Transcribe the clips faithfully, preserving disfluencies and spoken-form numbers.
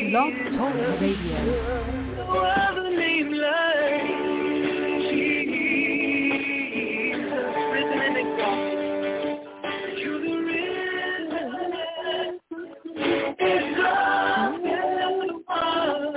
Blog Talk Radio. No other name like Jesus, risen and exalted. You're the risen and exalted one.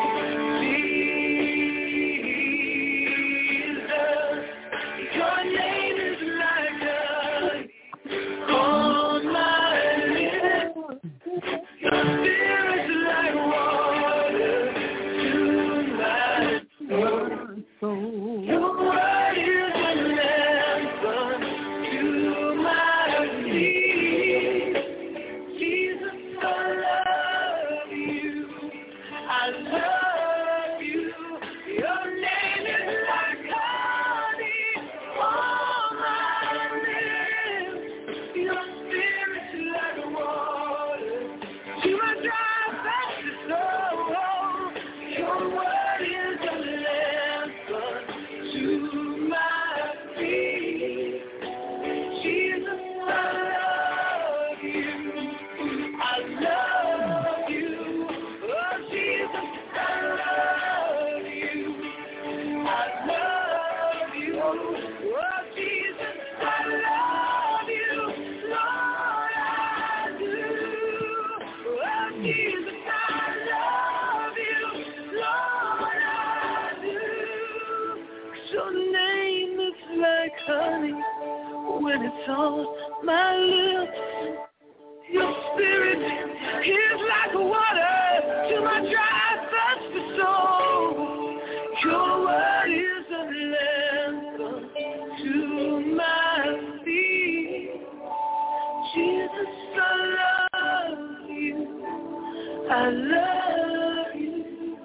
Jesus, your name is like honey on my lips. Your spirit's like water to my soul. Your word is a lamp to my feet. Jesus, I love you. I love you. Your name is like honey on my lips. Your spirit's like water to my dry, thirsty soul. Your word is a lamp to my feet. Jesus, I love you. I love you. Oh, Jesus, I love you. I love you. Oh, Jesus, I love you. Lord, I do. Oh, Jesus, I love you. Lord, I do. 'Cause your name is like honey when it's on my lips. Your spirit is like water to my dry, thirsty soul. Your word is a lamp to my feet. Jesus, I love you. I love you.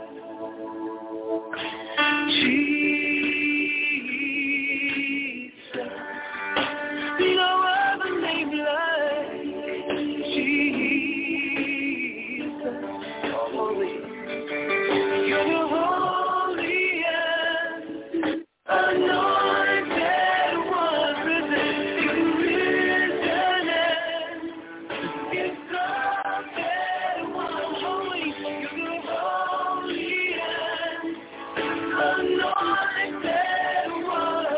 Jesus, no other name like Jesus. Holy, you're holy and anointed one, risen, you're risen and exalted one. Holy, you're holy and anointed one.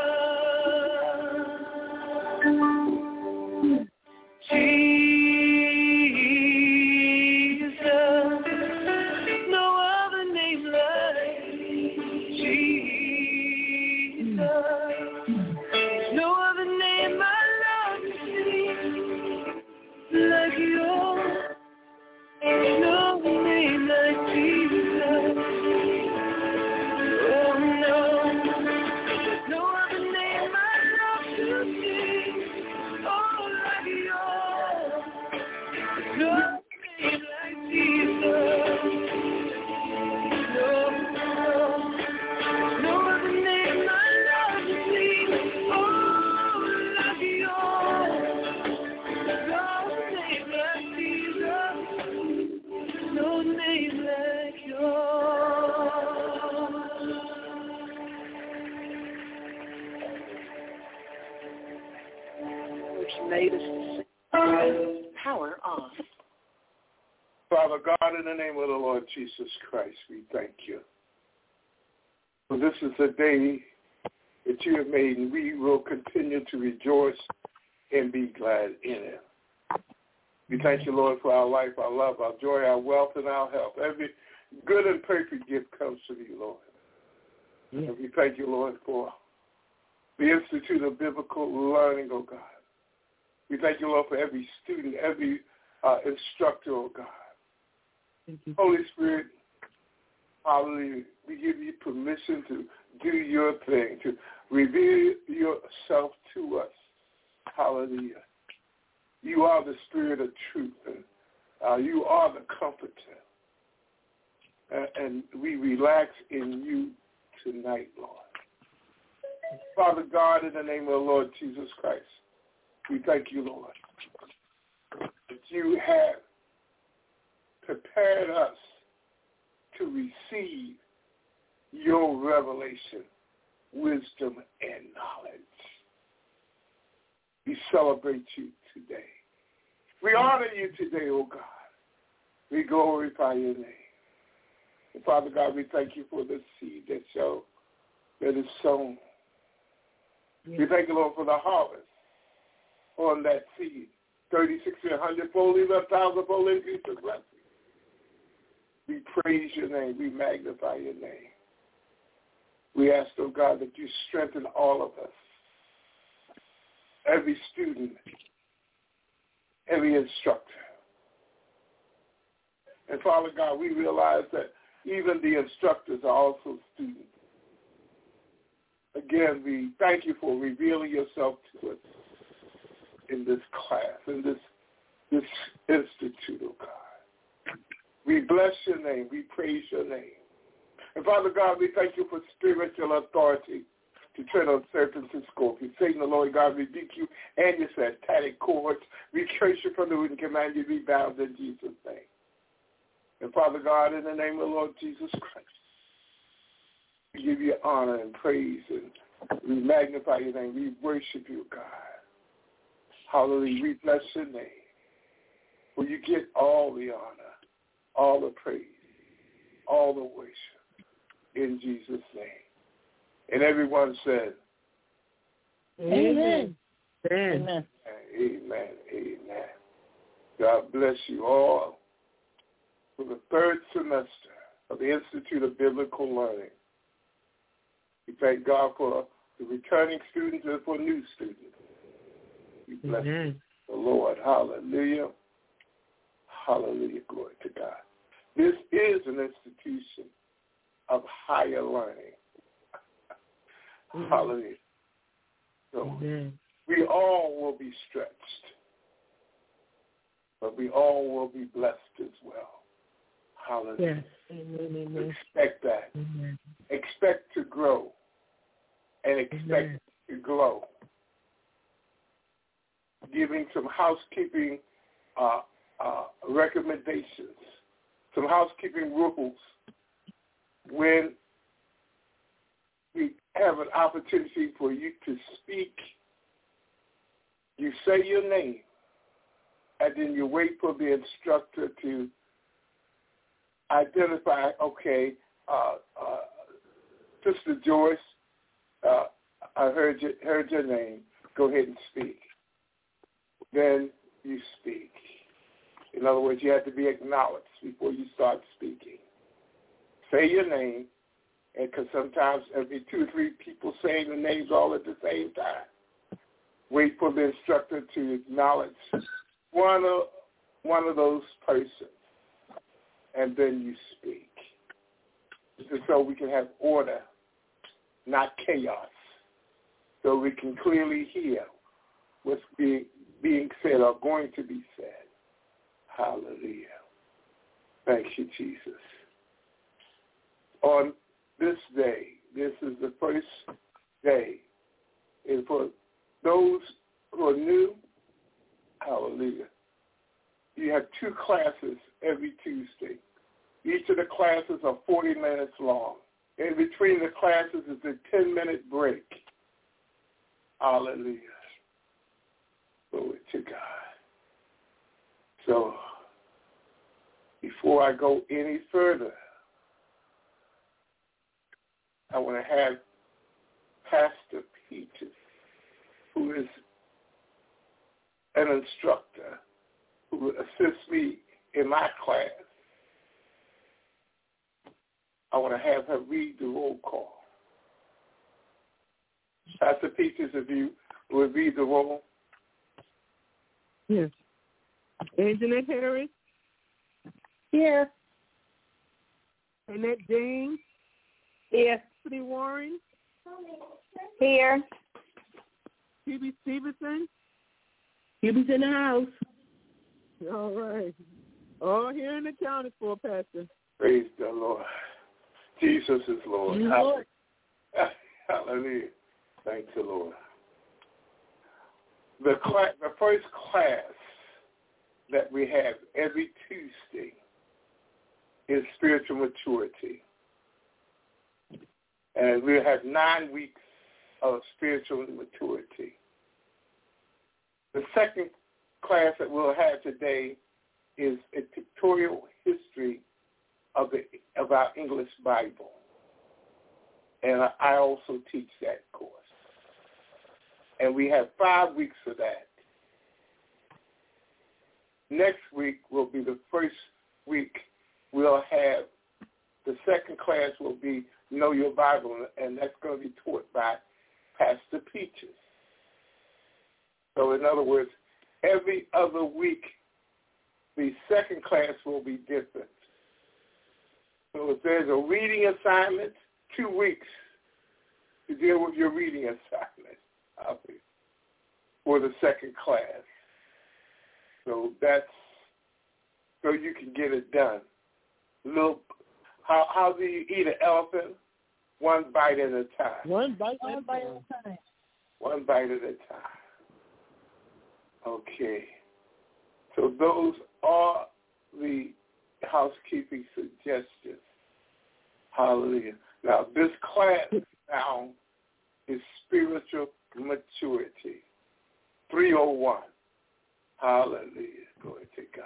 Jesus, no other name like Jesus. No other name I love to see like yours. No other name like Jesus. Oh no, no other name I love to see. Oh, like yours. No other name like Jesus. No, no, no other name I love to see. Oh, like yours. No other name like Jesus. No name like yours. Which made us to sing. Power on. Father God, in the name of the Lord Jesus Christ, we thank you. For this is the day that you have made, and we will continue to rejoice and be glad in it. We thank you, Lord, for our life, our love, our joy, our wealth, and our health. Every good and perfect gift comes from you, Lord. Yeah. And we thank you, Lord, for the Institute of Biblical Learning, oh God. We thank you, Lord, for every student, every uh, instructor, oh God. Thank you. Holy Spirit, hallelujah, we give you permission to do your thing, to reveal yourself to us. Hallelujah. You are the Spirit of truth, and uh, you are the Comforter. Uh, and we relax in you tonight, Lord. Father God, in the name of the Lord Jesus Christ, we thank you, Lord, that you have prepared us to receive your revelation, wisdom, and knowledge. We celebrate you today. We honor you today, oh God. We glorify your name. And Father God, we thank you for the seed that shall, that is sown. Yes. We thank you, Lord, for the harvest on that seed. thirty, sixty, a hundred fold, even a thousand fold increase of blessing. We praise your name. We magnify your name. We ask, oh God, that you strengthen all of us, every student, every instructor. And Father God, we realize that even the instructors are also students. Again, we thank you for revealing yourself to us in this class, in this, this institute, oh God. We bless your name. We praise your name. And Father God, we thank you for spiritual authority to tread on serpents and scorpions. Satan, the Lord God, rebuke you and your satanic cords. We curse you from the root and command you to be bound in Jesus' name. And Father God, in the name of the Lord Jesus Christ, we give you honor and praise, and we magnify your name. We worship you, God. Hallelujah. We bless your name. For you get all the honor, all the praise, all the worship in Jesus' name. And everyone said, Amen. Amen. Amen. Amen. Amen. God bless you all for the third semester of the Institute of Biblical Learning. We thank God for the returning students and for new students. We bless Amen. the Lord. Hallelujah. Hallelujah. Glory to God. This is an institution of higher learning. Mm-hmm. Hallelujah. So Amen. we all will be stretched, but we all will be blessed as well. Hallelujah. Yes. Amen. Amen. Expect that. Amen. Expect to grow and expect Amen. to glow. Giving some housekeeping uh, uh, recommendations, some housekeeping rules. When we have an opportunity for you to speak, you say your name, and then you wait for the instructor to identify, okay, uh, uh, Sister Joyce, uh, I heard your, heard your name. Go ahead and speak. Then you speak. In other words, you have to be acknowledged before you start speaking. Say your name, and because sometimes there'll be two or three people saying the names all at the same time. Wait for the instructor to acknowledge one of, one of those persons, and then you speak. Just so we can have order, not chaos, so we can clearly hear what's being, being said or going to be said. Hallelujah. Thank you, Jesus. On this day, this is the first day, and for those who are new, hallelujah, you have two classes every Tuesday. Each of the classes are forty minutes long. In between the classes is a ten-minute break. Hallelujah. Glory to God. So, before I go any further, I want to have Pastor Peaches, who is an instructor, who will assist me in my class. I want to have her read the roll call. Pastor Peaches, if you would read the roll. Yes. Anjanette Harris. Here. Annette James. Here. Tiffany Warren. Here. Phoebe Stevenson. Phoebe's in the house. All right. All here and accounted for, Pastor. Praise the Lord. Jesus is Lord. Lord. Hallelujah. Thank the Lord. The, class, the first class that we have every Tuesday is spiritual maturity. And we'll have nine weeks of spiritual maturity. The second class that we'll have today is a pictorial history of the of our English Bible. And I also teach that course. And we have five weeks of that. Next week will be the first week we'll have, the second class will be Know Your Bible, and that's going to be taught by Pastor Peaches. So in other words, every other week, the second class will be different. So if there's a reading assignment, two weeks to deal with your reading assignment for the second class. So that's so you can get it done. Look, how how do you eat an elephant? One bite at a time. One bite, One at, bite a at a time. One bite at a time. Okay. So those are the housekeeping suggestions. Hallelujah. Now, this class now is spiritual maturity. three oh one. Hallelujah. Glory to God.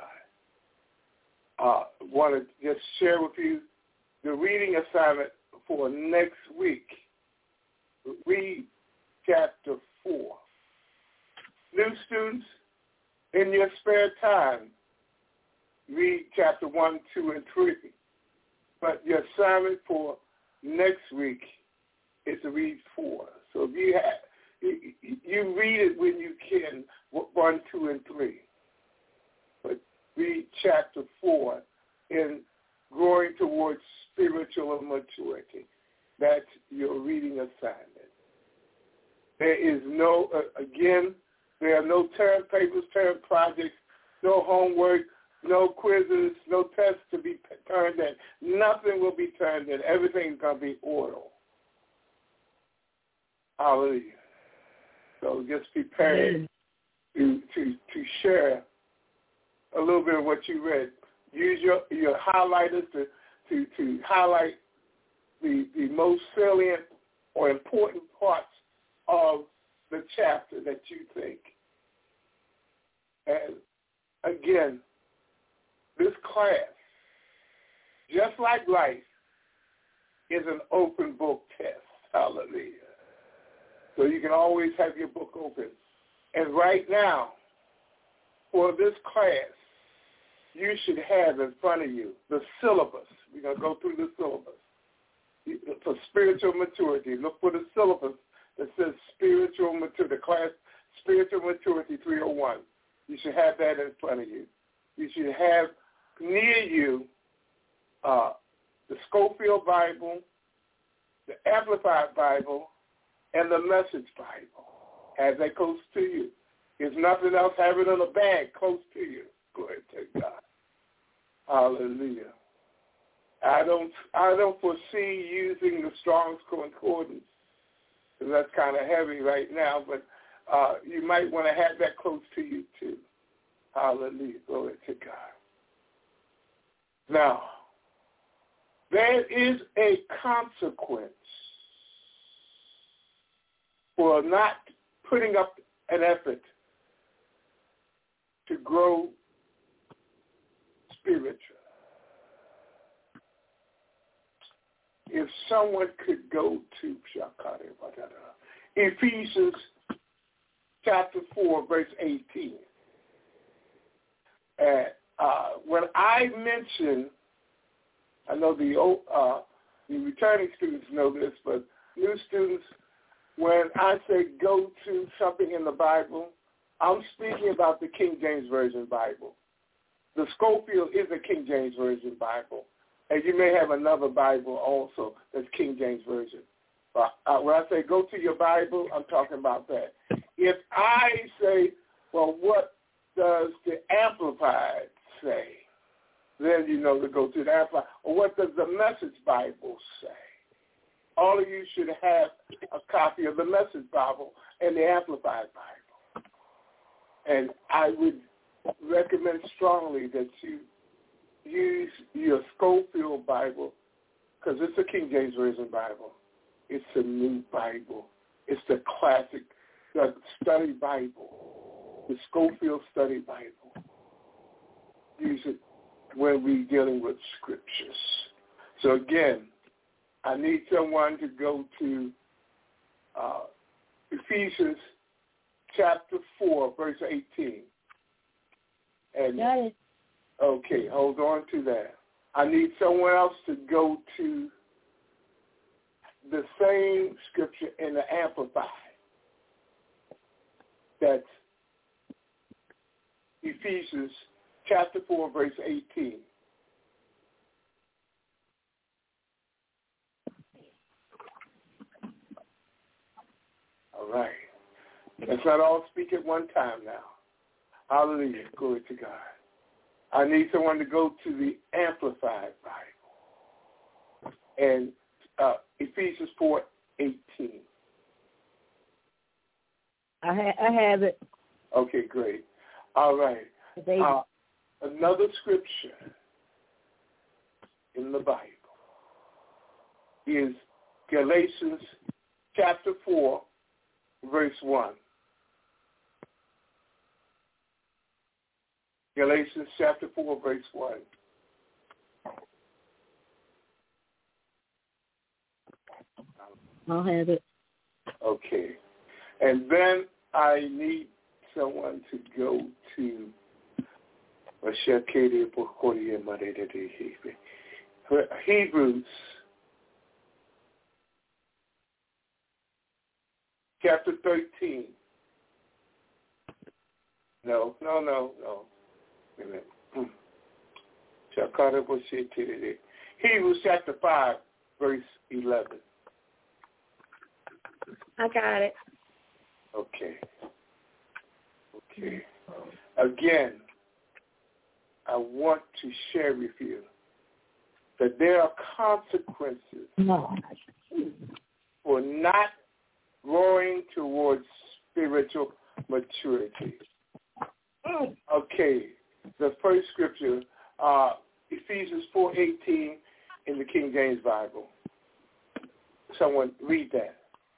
I uh, want to just share with you the reading assignment for next week. Read chapter four. New students, in your spare time, read chapter one, two, and three. But your assignment for next week is to read four. So if you have, you, you read it when you can, one, two, and three. But read chapter four in growing towards spiritual maturity. That's your reading assignment. There is no, uh, again, there are no term papers, term projects, no homework, no quizzes, no tests to be turned in. Nothing will be turned in. Everything's going to be oral. Hallelujah. So just prepare to, to, to share a little bit of what you read. Use your, your highlighters to, to, to highlight the, the most salient or important parts of the chapter that you think. And again, this class, just like life, is an open book test. Hallelujah. So you can always have your book open. And right now, for this class, you should have in front of you the syllabus. We're going to go through the syllabus. For spiritual maturity, look for the syllabus that says spiritual maturity, the class Spiritual Maturity three oh one. You should have that in front of you. You should have near you uh, the Scofield Bible, the Amplified Bible, and the Message Bible. Have that close to you. If nothing else, have it in a bag close to you. Glory to God. Hallelujah. I don't I don't foresee using the Strong's Concordance, because that's kind of heavy right now, but uh, you might want to have that close to you too. Hallelujah. Glory to God. Now, there is a consequence for not putting up an effort to grow spiritual. If someone could go to Ephesians chapter four, verse eighteen. And uh, when I mention, I know the uh, the returning students know this, but new students, when I say go to something in the Bible, I'm speaking about the King James Version Bible. The Scofield is a King James Version Bible. And you may have another Bible also that's King James Version. But uh, when I say go to your Bible, I'm talking about that. If I say, well, what does the Amplified say? Then you know to go to the Amplified. Or what does the Message Bible say? All of you should have a copy of the Message Bible and the Amplified Bible. And I would recommend strongly that you use your Scofield Bible, because it's a King James Version Bible. It's a new Bible. It's the classic, the study Bible, the Scofield Study Bible. Use it when we're dealing with scriptures. So again, I need someone to go to uh, Ephesians chapter four, verse eighteen. And Got it. okay, hold on to that. I need someone else to go to the same scripture in the Amplified. That's Ephesians chapter four, verse eighteen. All right. Let's not all speak at one time now. Hallelujah. Glory to God. I need someone to go to the Amplified Bible and uh, Ephesians four eighteen. I, ha- I have it. Okay, great. All right. Uh, another scripture in the Bible is Galatians chapter four, verse one. Galatians chapter four, verse one. I'll have it. Okay. And then I need someone to go to Hebrews chapter thirteen. No, no, no, no. Wait a minute. Hebrews chapter five, verse eleven. I got it. Okay. Okay. Again, I want to share with you that there are consequences No. for not growing towards spiritual maturity. Okay. The first scripture, uh, Ephesians four eighteen in the King James Bible. Someone read that.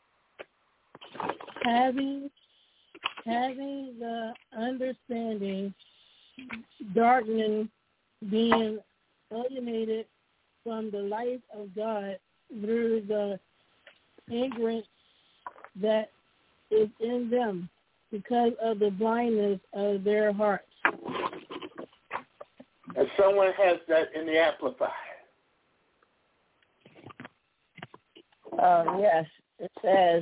Having, having the understanding, darkening, being alienated from the life of God through the ignorance that is in them because of the blindness of their hearts. And someone has that in the Amplified. Um, yes, it says,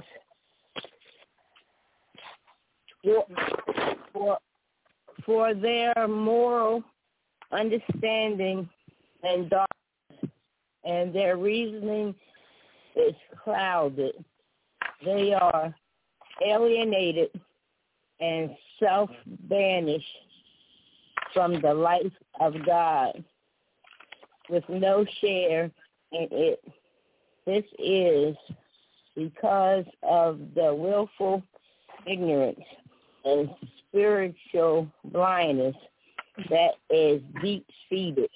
for, for their moral understanding and darkness, and their reasoning is clouded. They are alienated and self-banished from the life of God with no share in it. This is because of the willful ignorance and spiritual blindness that is deep-seated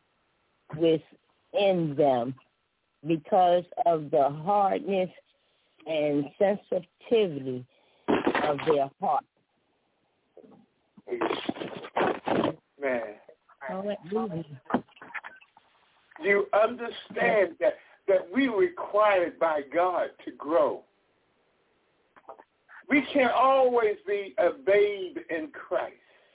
within them because of the hardness and sensitivity of their heart. Man, you understand that, that we are required by God to grow. We can't always be a babe in Christ.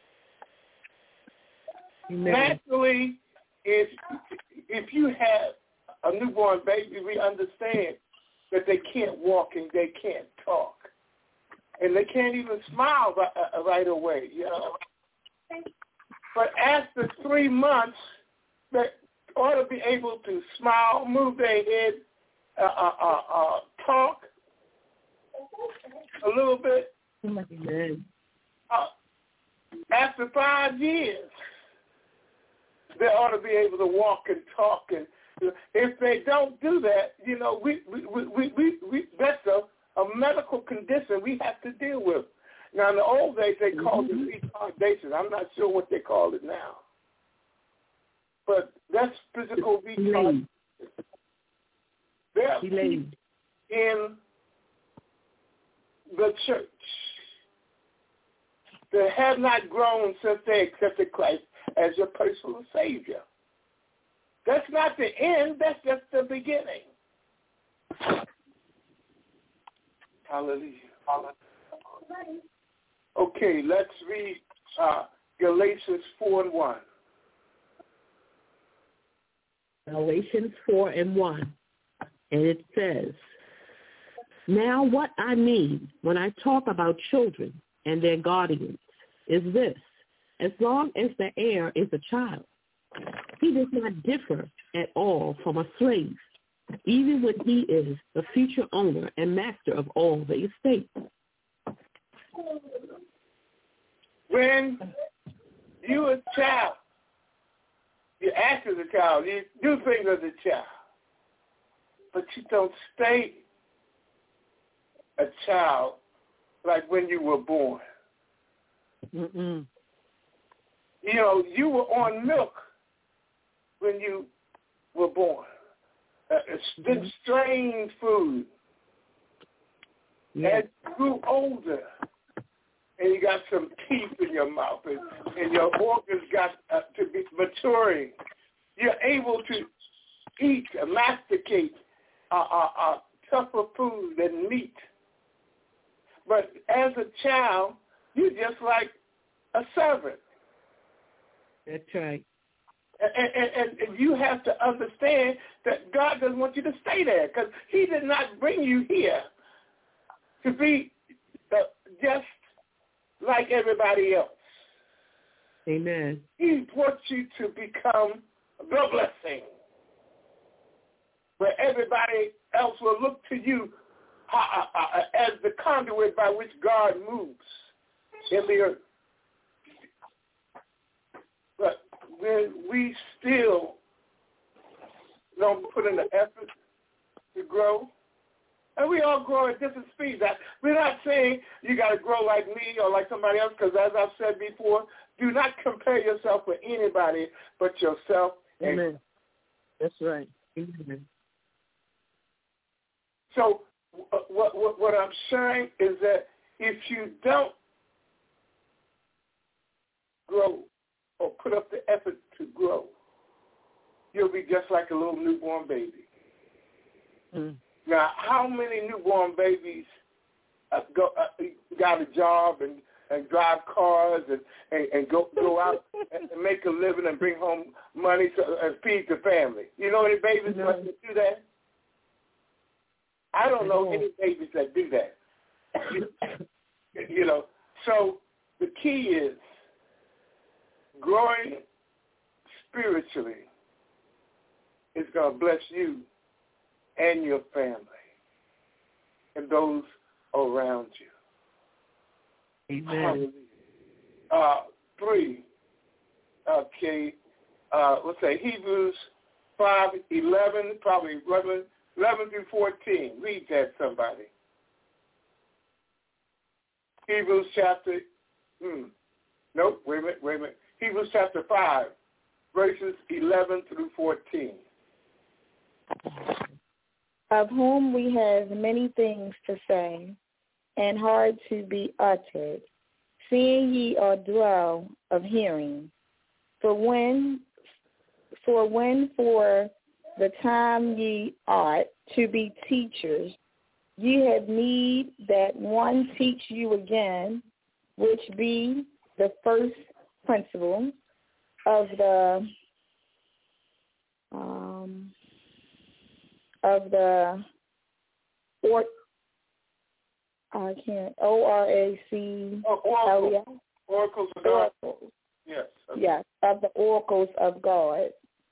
Amen. Naturally, if if you have a newborn baby, we understand that they can't walk and they can't talk, and they can't even smile right, right away. You know. But after three months, they ought to be able to smile, move their head, uh, uh, uh, uh, talk a little bit. Uh, after five years, they ought to be able to walk and talk. And if they don't do that, you know, we we we we, we that's a, a medical condition we have to deal with. Now, in the old days, they called it retardation. I'm not sure what they call it now. But that's physical retardation. There are people in the church that have not grown since they accepted Christ as your personal Savior. That's not the end. That's just the beginning. Hallelujah. Hallelujah. Okay, let's read uh, Galatians four and one. Galatians four and one. And it says, now what I mean when I talk about children and their guardians is this. As long as the heir is a child, he does not differ at all from a slave, even when he is the future owner and master of all the estate. When you're a child, you act as a child, you do things as a child, but you don't stay a child like when you were born. Mm-mm. You know, you were on milk when you were born. Uh, it's mm-hmm. strange food. Yeah. As you grew older, and you got some teeth in your mouth, and, and your organs got uh, to be maturing, you're able to eat, uh, masticate uh, uh, uh, tougher food than meat. But as a child, you're just like a servant. That's right. And, and, and you have to understand that God doesn't want you to stay there, because he did not bring you here to be uh, just like everybody else. Amen. He wants you to become the blessing, where everybody else will look to you uh, uh, uh, as the conduit by which God moves in the earth. But when we still don't put in the effort to grow, and we all grow at different speeds. We're not saying you got to grow like me or like somebody else, because as I've said before, do not compare yourself with anybody but yourself. Amen. That's right. Amen. So what, what, what I'm sharing is that if you don't grow or put up the effort to grow, you'll be just like a little newborn baby. Mm. Now, how many newborn babies uh, go uh, got a job and, and drive cars and, and, and go go out and make a living and bring home money to, and feed the family? You know any babies no. that do that? I don't know no. any babies that do that. You know, so the key is growing spiritually is going to bless you and your family and those around you. Amen. Uh, three, okay, uh, let's say Hebrews five, eleven, probably eleven, eleven through fourteen. Read that, somebody. Hebrews chapter, hmm, nope, wait a minute, wait a minute. Hebrews chapter five, verses eleven through fourteen. Of whom we have many things to say, and hard to be uttered, seeing ye are dull of hearing. For when, for when for the time ye ought to be teachers, ye have need that one teach you again, which be the first principle of the um, of the or I can't O R A C oh, oracles of God. Oracles. Yes. Okay. Yes, of the oracles of God.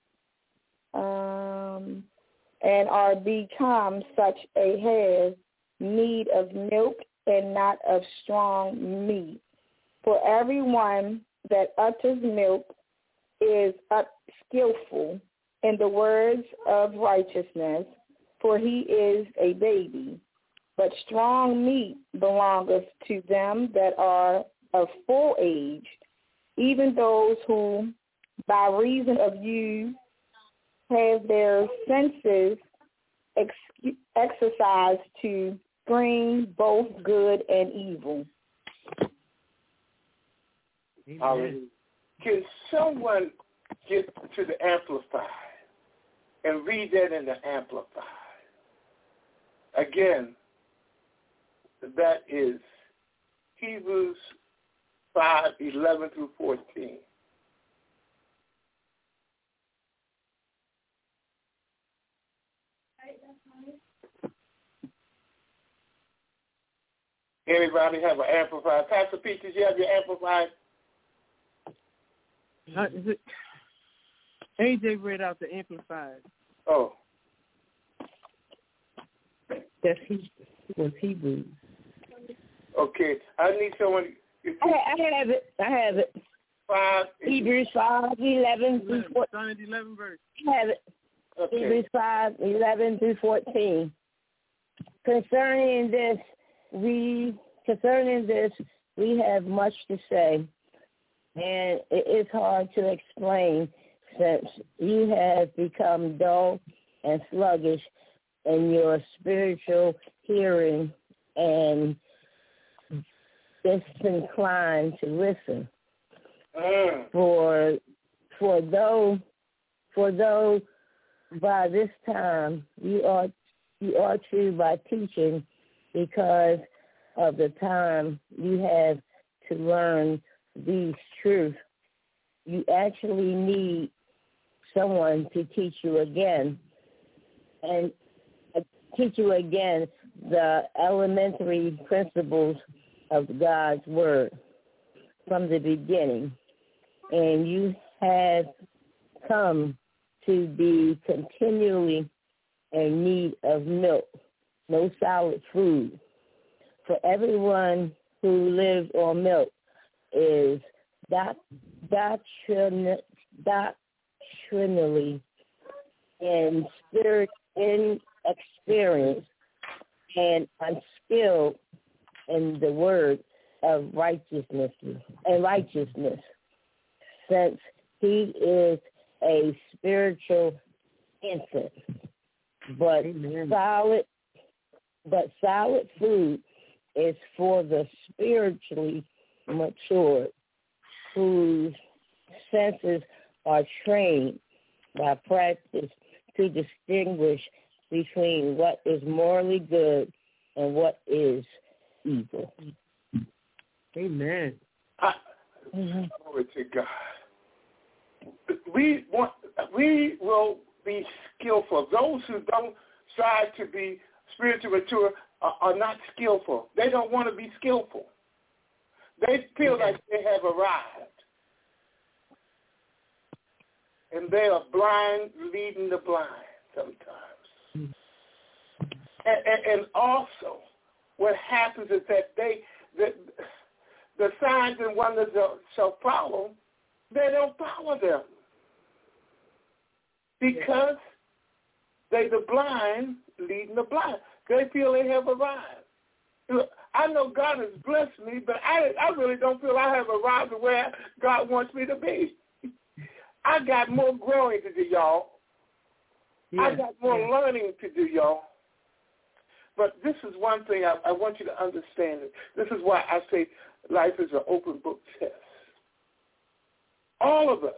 Um, and are become such a have need of milk and not of strong meat. For everyone that utters milk is skillful in the words of righteousness, for he is a baby. But strong meat belongeth to them that are of full age, even those who by reason of use have their senses ex- exercised to bring both good and evil. Amen. Can someone get to the Amplified and read that in the Amplified. Again, that is Hebrews five, eleven through fourteen. Anybody have an Amplified? Pastor Pete, did you have your Amplified? Uh, is it? A J read out the Amplified. Oh. That's he was Hebrew. Okay, I need someone. I, I have it. I have it. Five. Hebrews five, eleven through fourteen. eleven verse. I have it. Okay. Hebrews five, eleven through fourteen. Concerning this, we concerning this we have much to say, and it is hard to explain since you have become dull and sluggish in your spiritual hearing and disinclined to listen. Mm. For for though for though by this time you are you are true by teaching, because of the time you have to learn these truths, you actually need someone to teach you again and uh, teach you again the elementary principles of God's word from the beginning. And you have come to be continually in need of milk, no solid food. For everyone who lives on milk is doc, doctrin, doctrinally and spirit inexperienced and unskilled in the word of righteousness and righteousness, since he is a spiritual infant. But Amen. solid, but solid food is for the spiritually matured, whose senses are trained by practice to distinguish between what is morally good and what is evil. Amen. I, glory to God. We want. We will be skillful. Those who don't strive to be spiritually mature are, are not skillful. They don't want to be skillful. They feel yeah. like they have arrived. And they are blind leading the blind sometimes. Mm. And, and, and also, what happens is that they, the, the signs and wonders shall follow, they don't follow them. Because they the blind leading the blind. They feel they have arrived. I know God has blessed me, but I I really don't feel I have arrived to where God wants me to be. I got more growing to do, y'all. Yeah. I got more yeah. learning to do, y'all. But this is one thing I, I want you to understand. This is why I say life is an open book test. All of us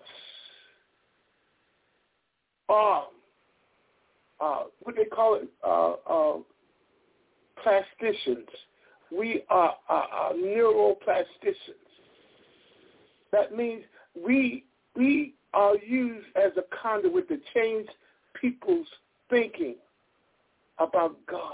are, uh, what they call it, uh, uh, plasticians. We are uh, uh, neuroplasticians. That means we we are used as a conduit to change people's thinking about God.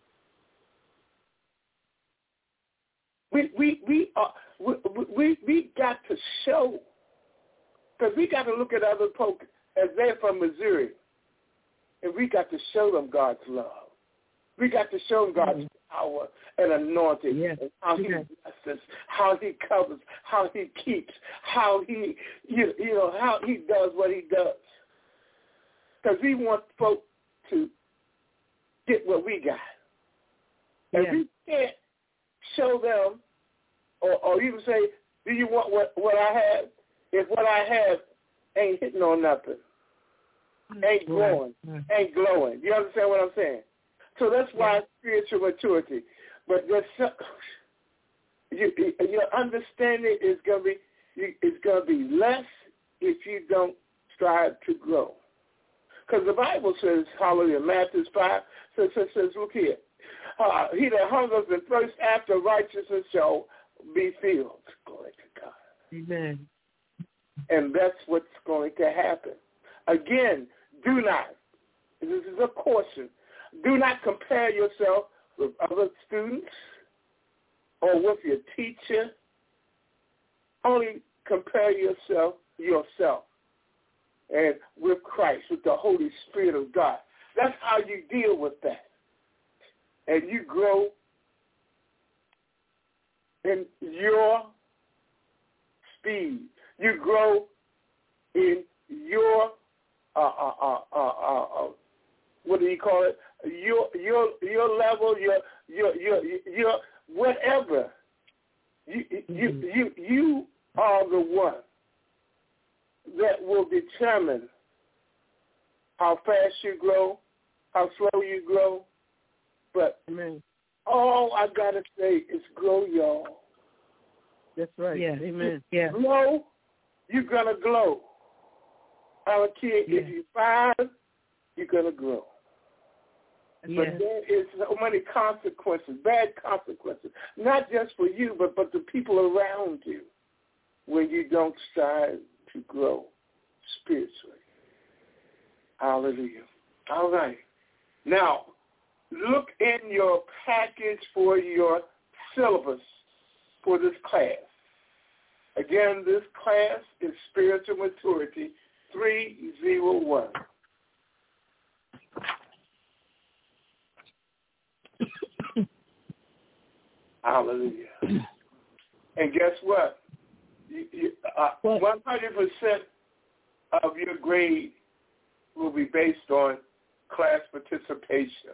We we we are we we, we got to show, because we got to look at other folks as they're from Missouri, and we got to show them God's love. We got to show them God's mm-hmm. power and anointing, yes. and how He yes. blesses, how He covers, how He keeps, how He you, you know how He does what He does. Because we want folks to get what we got, and yes. we can't show them, or, or even say, "Do you want what what I have?" If what I have ain't hitting on nothing, ain't glowing, ain't glowing. You understand what I'm saying? So that's why spiritual maturity. But there's some, you, your understanding is going to be is going to be less if you don't strive to grow. Because the Bible says, hallelujah, Matthew five says, says, says look here. Uh, he that hungers and thirsts after righteousness shall be filled. Glory to God. Amen. And that's what's going to happen. Again, do not, this is a caution, do not compare yourself with other students or with your teacher. Only compare yourself, yourself, and with Christ, with the Holy Spirit of God. That's how you deal with that. And you grow in your speed. You grow in your, uh, uh, uh, uh, uh, what do you call it? Your your your level, your your your your whatever. You you you you are the one that will determine how fast you grow, how slow you grow. But Amen. all I gotta say is grow, y'all. That's right. Yeah. Amen. Yeah. Glow, you're gonna glow. I don't care Yeah. if you're five, you're gonna grow. Yeah. But there is so many consequences, bad consequences, not just for you, but, but the people around you when you don't strive to grow spiritually. Hallelujah. All right. Now, look in your package for your syllabus for this class. Again, this class is Spiritual Maturity three oh one. Hallelujah. And guess what? You, you, uh, one hundred percent of your grade will be based on class participation.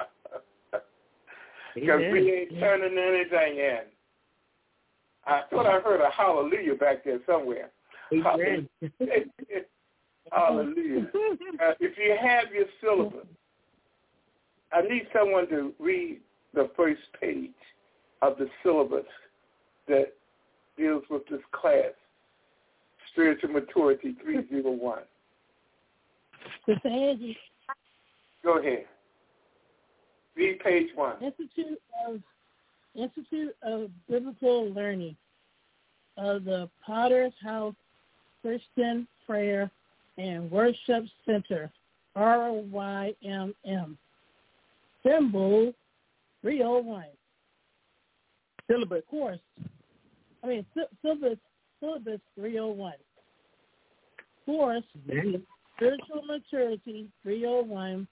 Because we ain't turning anything in. I thought I heard a hallelujah back there somewhere. Amen. Hallelujah. Hallelujah. Uh, if you have your syllabus, I need someone to read the first page of the syllabus that deals with this class, Spiritual Maturity three oh one. Sister Angie. Go ahead. Read page one. Institute of Institute of Biblical Learning of the Potter's House Christian Prayer and Worship Center, R Y M M. Symbol three oh one. Syllabus. Course. I mean, syllabus, syllabus three oh one. Course, Spiritual Maturity three oh one.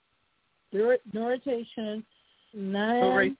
Notation nine.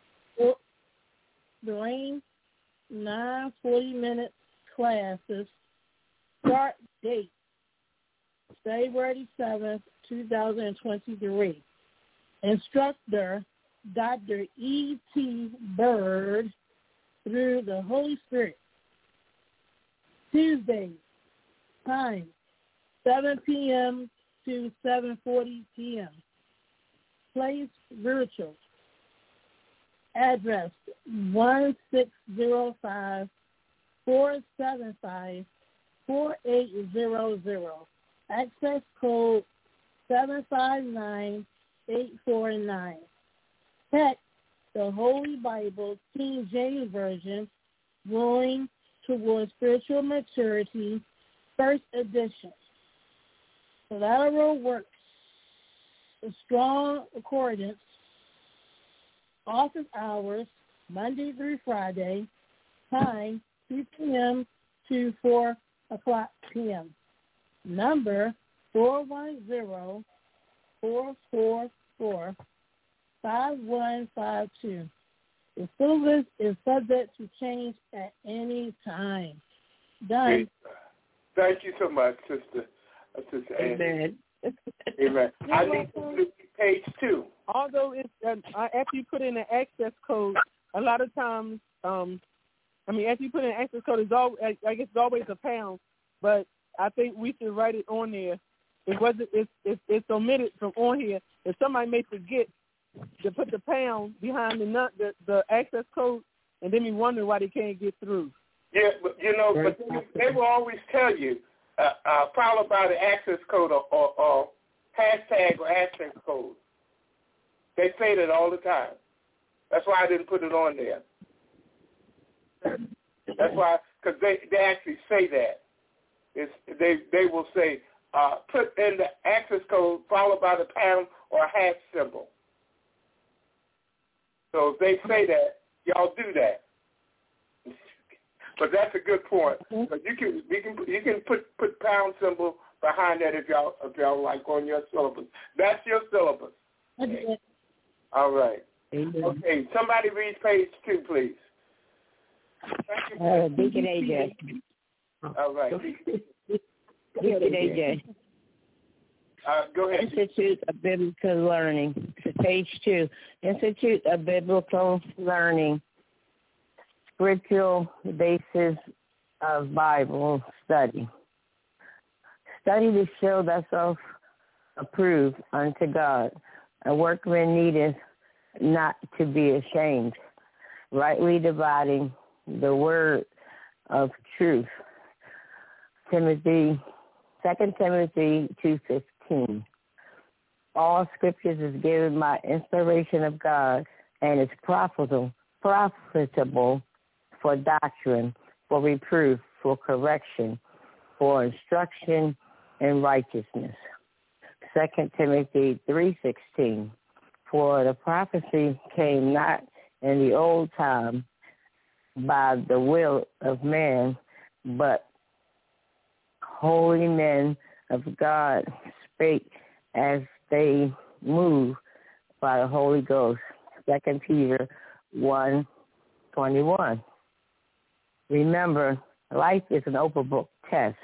During nine forty-minute classes. Start date February seventh, two thousand twenty-three. Instructor, Doctor E T Bird, through the Holy Spirit. Tuesday, time, seven p.m. to seven forty p.m. Place, virtual. Address, one six zero five, four seven five, four eight zero zero. Access code seven five nine eight four nine. Text, the Holy Bible, King James Version, Growing Towards Spiritual Maturity, First Edition. Collateral works, the Strong Concordance, office hours, Monday through Friday, time, two p.m. to four o'clock p.m. Number, four one zero, four four four, five one five two. The syllabus is subject to change at any time. Done. Thank you so much, Sister, uh, Sister Annie. Amen. Amen. I need to look at page two. Although it's uh, after you put in the access code, a lot of times, um, I mean, after you put in the access code, it's all I guess it's always a pound, but I think we should write it on there. It wasn't. It's it's, it's omitted from on here. If somebody may forget to put the pound behind the nut, the, the access code, and then be wondering why they can't get through. Yeah, but you know, but they, they will always tell you, uh, uh, followed by the access code or, or, or hashtag or access code. They say that all the time. That's why I didn't put it on there. That's why, because they, they actually say that. It's, they they will say, uh, put in the access code followed by the pound or hash symbol. So if they say that, y'all do that. But that's a good point. But you can you can you can put put pound symbol behind that if y'all if y'all like on your syllabus. That's your syllabus. Okay. All right. Amen. Okay. Somebody read page two, please. Uh, Deacon A J. All right. Deacon A J. Uh, go ahead. Institute of Biblical Learning. Page two. Institute of Biblical Learning. Spiritual basis of Bible study. Study to show thyself approved unto God, a workman needeth not to be ashamed, rightly dividing the word of truth. Timothy, Second Timothy two fifteen. All scriptures is given by inspiration of God and is profitable, profitable for doctrine, for reproof, for correction, for instruction in righteousness. Second Timothy three sixteen. For the prophecy came not in the old time by the will of man, but holy men of God spake as they moved by the Holy Ghost. Second Peter one twenty-one. Remember, life is an open book test,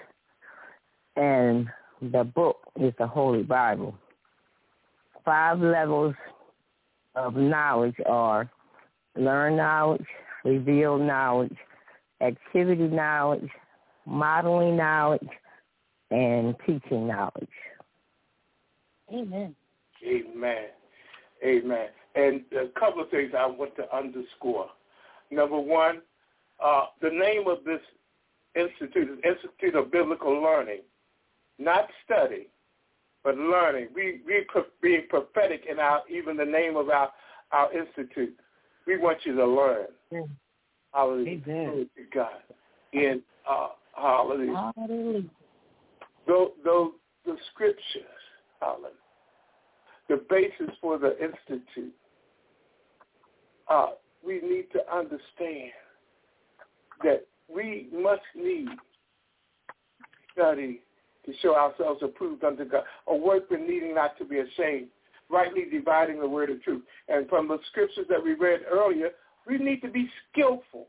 and the book is the Holy Bible. Five levels of knowledge are learn knowledge, reveal knowledge, activity knowledge, modeling knowledge, and teaching knowledge. Amen. Amen. Amen. And a couple of things I want to underscore. Number one, uh, the name of this institute is Institute of Biblical Learning, not study, but learning. We we being prophetic in our even the name of our, our institute. We want you to learn. Mm. Hallelujah. Amen. To God. In uh, hallelujah. Hallelujah. Those, those the scriptures, hallelujah. The basis for the institute. Uh, we need to understand that we must need study to show ourselves approved unto God, a workman needing not to be ashamed, rightly dividing the word of truth. And from the scriptures that we read earlier, we need to be skillful.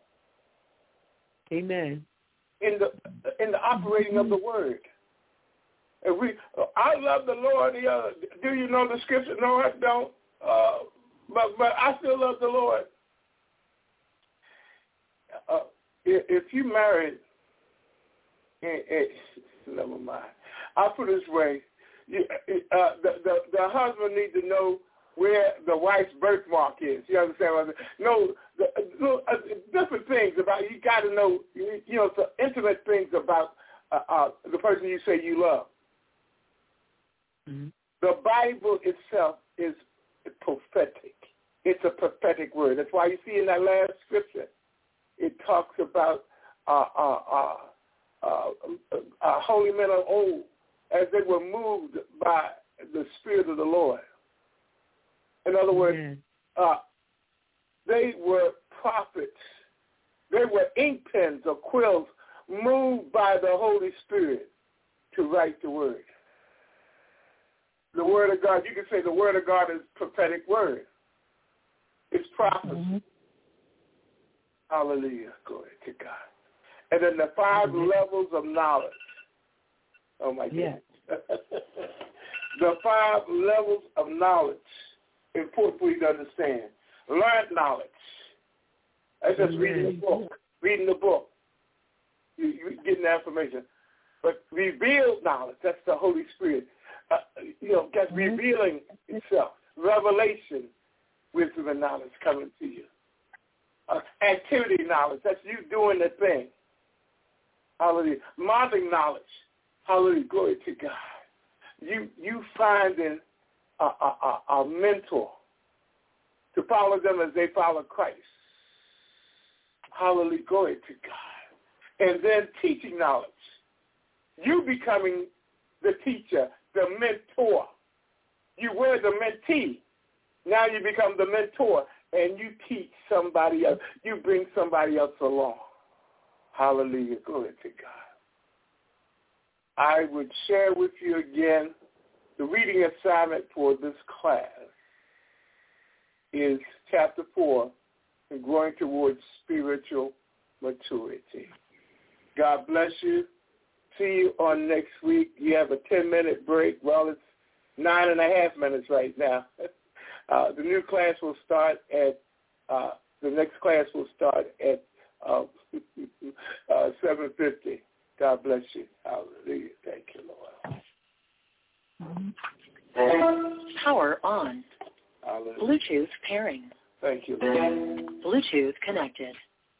Amen. In the in the operating of the word. And we, I love the Lord. The other, do you know the scripture? No, I don't. Uh, but but I still love the Lord. Uh, if, if you married, it, it, never mind. I'll put it this way: you, uh, the, the the husband needs to know where the wife's birthmark is. You understand what I'm saying? No, the, the, uh, different things about you. Got to know, you, you know, some intimate things about uh, uh, the person you say you love. Mm-hmm. The Bible itself is prophetic. It's a prophetic word. That's why you see in that last scripture, it talks about uh, uh, uh, uh, uh, holy men of old as they were moved by the Spirit of the Lord. In other words, mm-hmm. uh, they were prophets. They were ink pens or quills moved by the Holy Spirit to write the word. The word of God, you can say the word of God is prophetic word. It's prophecy. Mm-hmm. Hallelujah. Glory to God. And then the five mm-hmm. levels of knowledge. Oh, my goodness. Yeah. The five levels of knowledge. Important for you to understand. Learned knowledge. That's just mm-hmm. reading the book. Reading the book. You, you getting the information. But revealed knowledge, that's the Holy Spirit. Uh, you know, just mm-hmm. revealing itself. Revelation, wisdom and knowledge coming to you. Uh, activity knowledge, that's you doing the thing. Hallelujah. Modeling knowledge. Hallelujah. Glory to God. you you finding a, a, a, a mentor to follow them as they follow Christ. Hallelujah, glory to God. And then teaching knowledge. You becoming the teacher, the mentor. You were the mentee. Now you become the mentor, and you teach somebody else. You bring somebody else along. Hallelujah, glory to God. I would share with you again the reading assignment for this class is chapter four, and growing towards spiritual maturity. God bless you. See you on next week. You have a ten-minute break. Well, it's nine and a half minutes right now. Uh, the new class will start at, uh, the next class will start at uh, uh, seven fifty. God bless you. Hallelujah. Thank you, Lord. Power on. Hallelujah. Bluetooth pairing. Thank you, Lord. Bluetooth connected.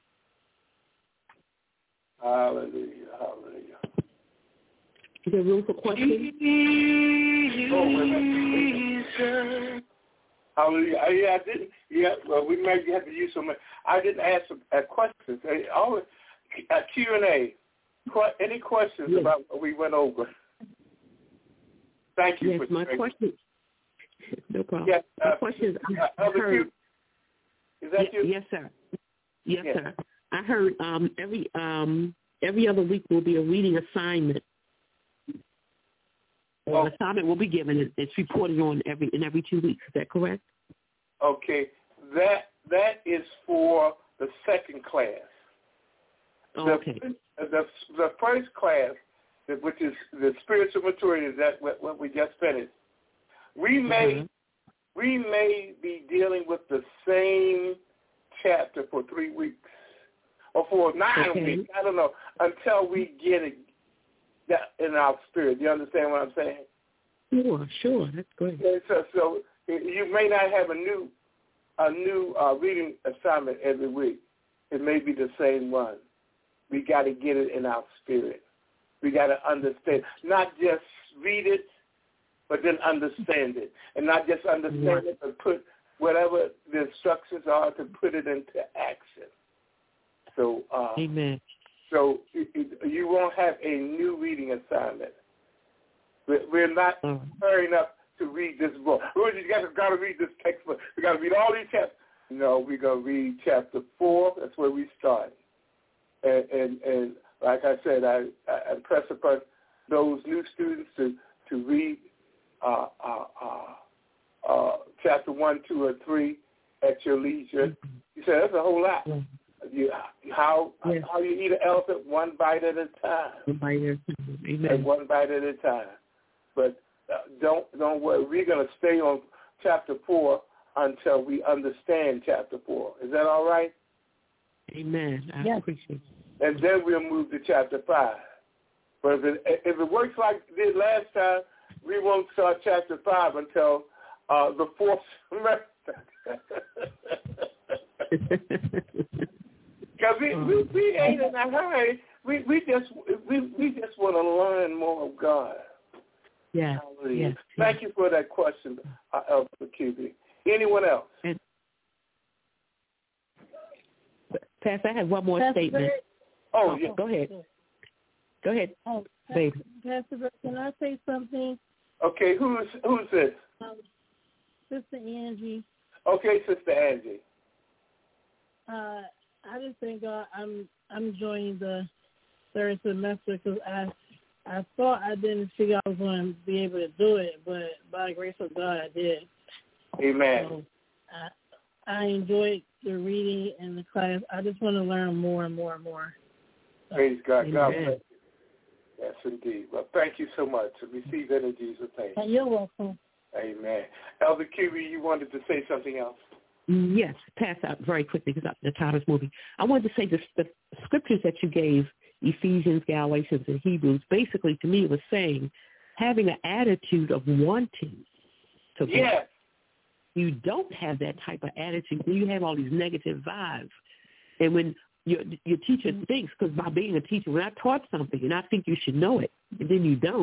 Hallelujah. Hallelujah. Is there room for questions? Oh, wait a Hallelujah. Uh, yeah, I didn't. Yeah, well, we may have to use some. I didn't ask uh, questions. Uh, always, uh, Q and A. Qu- any questions yes. about what we went over? Thank you yes, for my sharing. question. No problem. Yes, uh, my question is, I uh, heard, is that y- you? Yes, sir. Yes, yes. sir. I heard um, every um, every other week will be a reading assignment. Oh. An assignment will be given. It's reported on every in every two weeks. Is that correct? Okay, that that is for the second class. Oh, the, okay. The the first class, which is the spiritual maturity, is that what, what we just finished. We may uh-huh. we may be dealing with the same chapter for three weeks or for nine okay. weeks. I don't know until we get it in our spirit. You understand what I'm saying? Sure, sure. That's great. So, so you may not have a new a new uh, reading assignment every week. It may be the same one. We got to get it in our spirit. We got to understand, not just read it, but then understand it, and not just understand right. it, but put whatever the instructions are to put it into action. So, uh, amen. So you won't have a new reading assignment. We're not oh. hurrying up to read this book. We just got, got to read this textbook. We got to read all these chapters. No, we're going to read chapter four. That's where we start. And, and, and like I said, I, I impress upon those new students to, to read uh, uh, uh, uh, chapter one, two, or three at your leisure. You said that's a whole lot. Yeah. You, how yes. how you eat an elephant one bite at a time. One bite at a time. Amen. And one bite at a time. But uh, don't don't worry. We're going to stay on chapter four until we understand chapter four. Is that all right? Amen. I yes. appreciate it. And then we'll move to chapter five. But if it, if it works like it did last time, we won't start chapter five until uh, the fourth semester. Because we, we, we ain't in a hurry. We we just we, we just want to learn more of God. Yeah. Yes. Thank yes. you for that question, uh, Elder Q B. Anyone else? And, Pastor, I have one more Pastor statement. Bird? Oh, yeah. Go ahead. Go ahead, oh, baby. Pastor Bird, can I say something? Okay, who's who's this? Um, Sister Angie. Okay, Sister Angie. Uh, I just thank God I'm I'm enjoying the third semester because I I thought I didn't figure I was going to be able to do it, but by the grace of God I did. Amen. So I I enjoyed the reading and the class. I just want to learn more and more and more. So, Praise God. Amen. God bless you. Yes, indeed. Well, thank you so much. Receive it in Jesus' name. You're welcome. Amen. Elder Kiwi, you wanted to say something else? Yes, pass out very quickly because the time is moving. I wanted to say this, the scriptures that you gave, Ephesians, Galatians, and Hebrews, basically to me it was saying having an attitude of wanting to go. Yes. You don't have that type of attitude. You have all these negative vibes. And when your, your teacher thinks, because by being a teacher, when I taught something and I think you should know it, and then you don't,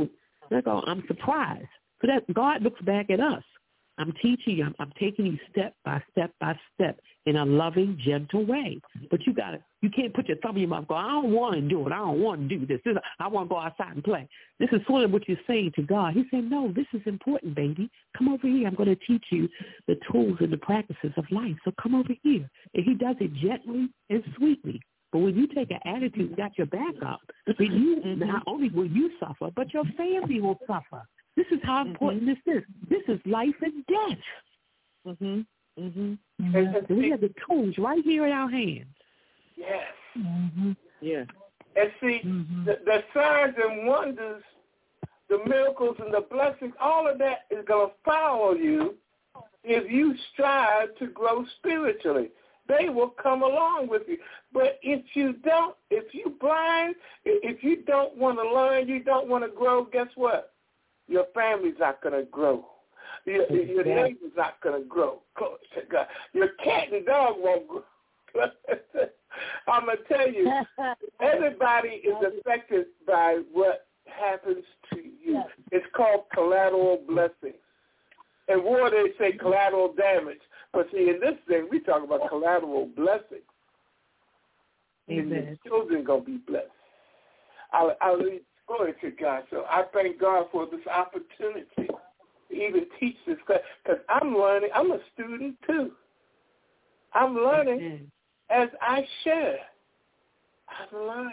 I go, I'm surprised. So that God looks back at us. I'm teaching you. I'm, I'm taking you step by step by step in a loving, gentle way. But you got to, you can't put your thumb in your mouth and go, I don't want to do it. I don't want to do this. this I want to go outside and play. This is sort of what you're saying to God. He said, no, this is important, baby. Come over here. I'm going to teach you the tools and the practices of life. So come over here. And he does it gently and sweetly. But when you take an attitude and got your back up, then you, mm-hmm. not only will you suffer, but your family will suffer. This is how important mm-hmm. this is. This is life and death. Mm-hmm. Mm-hmm. And, and we have the tools right here in our hands. Yes. Mm-hmm. Yeah. And see, mm-hmm. the, the signs and wonders, the miracles and the blessings, all of that is going to follow you if you strive to grow spiritually. They will come along with you. But if you don't, if you blind, if you don't want to learn, you don't want to grow, guess what? Your family's not going to grow. Your, your neighbor's not going to grow. Your cat and dog won't grow. I'm going to tell you, everybody is affected by what happens to you. It's called collateral blessings. In war, they say collateral damage. But see, in this thing, we talk about collateral blessings. Amen. And your children going to be blessed. I'll, I'll leave glory to God. So I thank God for this opportunity to even teach this class because I'm learning. I'm a student too. I'm learning mm-hmm. as I share. I'm learning.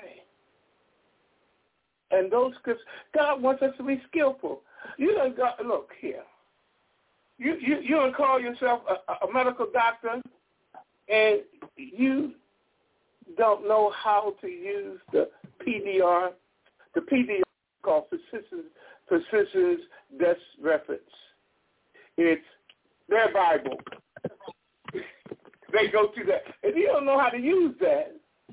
And those scriptures, God wants us to be skillful. You don't got, look here. You you you don't call yourself a, a medical doctor, and you don't know how to use the P D R. The P D R is called Physicians, Physicians Desk Reference. It's their Bible. They go through that. If you don't know how to use that,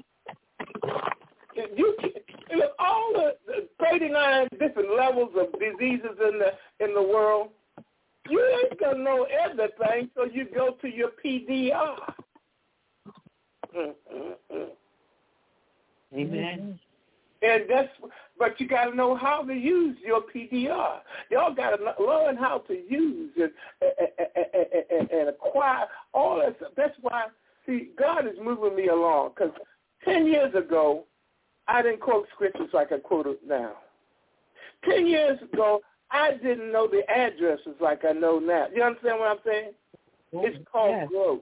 you can, look, all the, the thirty-nine different levels of diseases in the in the world, you ain't going to know everything, so you go to your P D R. Mm-mm-mm. Amen. And that's, but you got to know how to use your P D R. Y'all got to learn how to use and, and, and, and acquire all that stuff. That's why, see, God is moving me along. Because ten years ago, I didn't quote scriptures like I quote it now. Ten years ago, I didn't know the addresses like I know now. You understand what I'm saying? It's called yes. growth.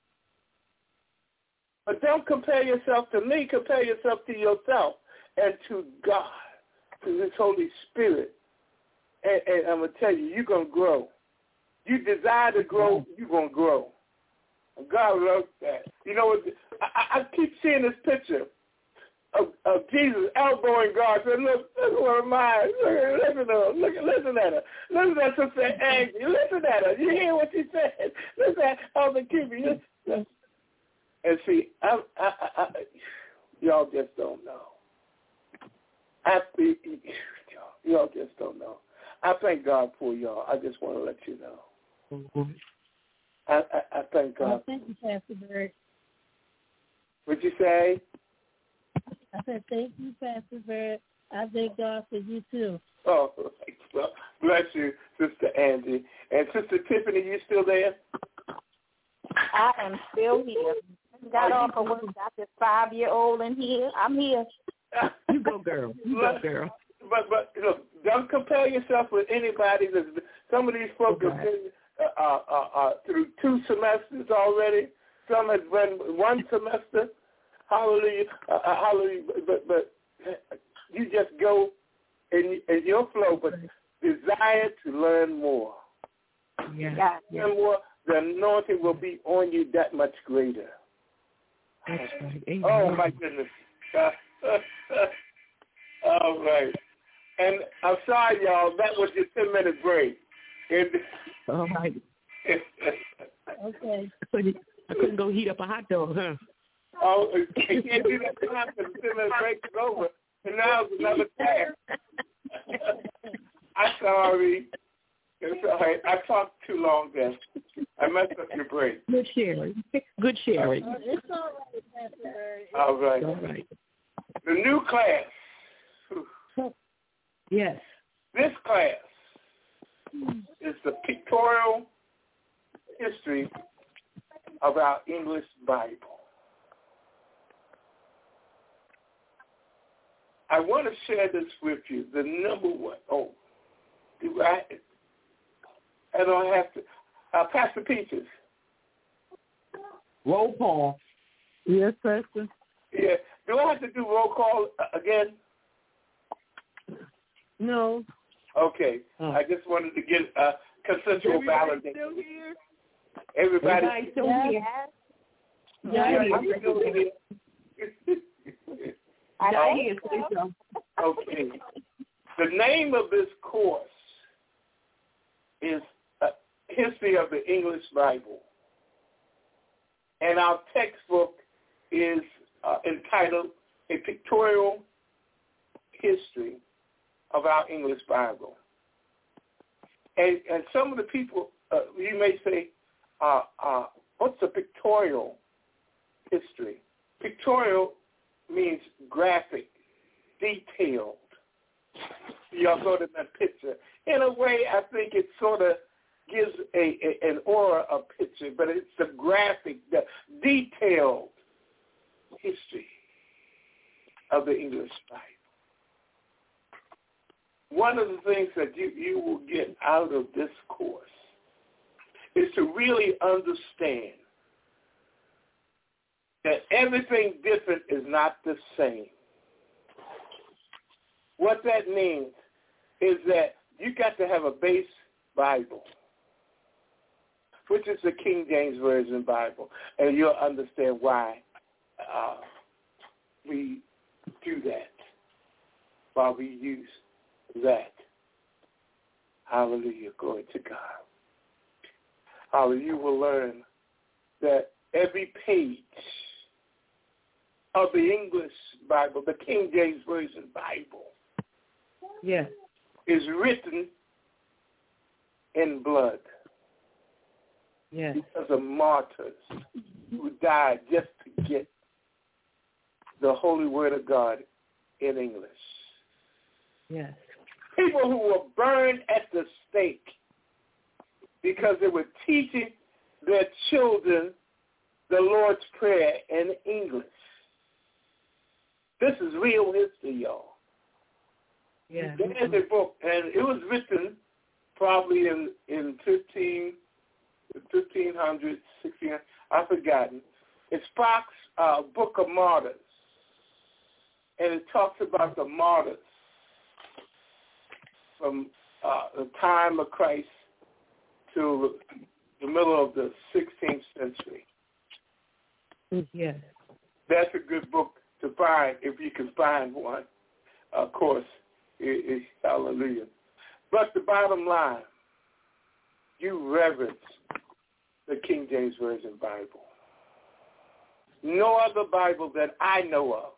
But don't compare yourself to me. Compare yourself to yourself and to God, to His Holy Spirit. And, and I'm going to tell you, you're going to grow. You desire to grow, you're going to grow. And God loves that. You know what? I, I keep seeing this picture of, of Jesus elbowing God. Saying, look, look what am I? Look, listen to her. Look, listen at her. Listen at Sister Angie. Listen at her. You hear what she said? Listen at Elder Kippy. And see, I, I, I, I, y'all just don't know. I, y'all just don't know. I thank God for y'all. I just want to let you know. Mm-hmm. I, I, I thank God. Oh, thank you, Pastor Bird. What'd you say? I said, thank you, Pastor Bird. I thank God for you, too. Oh, well, bless you, Sister Angie. And Sister Tiffany, you still there? I am still here. Got off of work. Got this five-year-old in here. I'm here. You go, girl. You go, girl. But, but look, don't compare yourself with anybody. Some of these folks okay. have been uh, uh, uh, through two semesters already. Some have been one semester. Hallelujah. Uh, hallelujah. But, but you just go in, in your flow, but desire to learn more. Yeah. Learn more. The anointing will be on you that much greater. That's right. Amen. Oh, my goodness. All right. And I'm sorry, y'all. That was your ten-minute break. And all right. Okay. I couldn't, I couldn't go heat up a hot dog, huh? Oh, you can't do that time because the ten-minute break is over. And now it's another task. I'm sorry. It's all right. I talked too long then. I messed up your break. Good sharing. Good sharing. Uh, it's all right, Pastor. All right. All right. The new class. Yes. This class is the pictorial history of our English Bible. I want to share this with you. The number one, oh, do I, I don't have to, uh, Pastor Peaches. Roll call. Yes, Pastor. Yeah. Do I have to do roll call again? No. Okay. Oh. I just wanted to get a consensual validation. Still here? Everybody, Everybody still Yes. here? Yes. I'm still here. I I think hear say so. Okay. The name of this course is uh, History of the English Bible. And our textbook is uh, entitled A Pictorial History of Our English Bible. And, and some of the people, uh, you may say, uh, uh, what's a pictorial history? Pictorial means graphic, detailed. Y'all saw it in that picture. In a way, I think it sort of gives a, a an aura of picture, but it's the graphic, the detailed history of the English Bible. One of the things that you, you will get out of this course is to really understand that everything different is not the same. What that means is that you got to have a base Bible, which is the King James Version Bible, and you'll understand why uh, we do that, why we use that. Hallelujah. Glory to God. Hallelujah. You will learn that every page of the English Bible, the King James Version Bible, Yes. is written in blood. Yes. Because of martyrs who died just to get the holy word of God in English. Yes. People who were burned at the stake because they were teaching their children the Lord's Prayer in English. This is real history, y'all. Yes. There's a book, and it was written probably in, in fifteen, fifteen hundred, sixteen hundred, I've forgotten. It's Fox uh, Book of Martyrs, and it talks about the martyrs from uh, the time of Christ to the middle of the sixteenth century. Yes. That's a good book to find if you can find one. Of course, it, it's hallelujah. But the bottom line, you reverence the King James Version Bible. No other Bible that I know of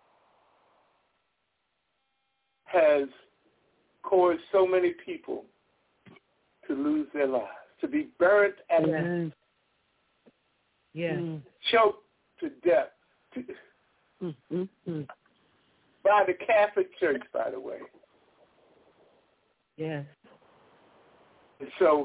has caused so many people to lose their lives, to be burnt at Yes. Yes. choked to death to, Mm-hmm. by the Catholic Church, by the way. Yes. And so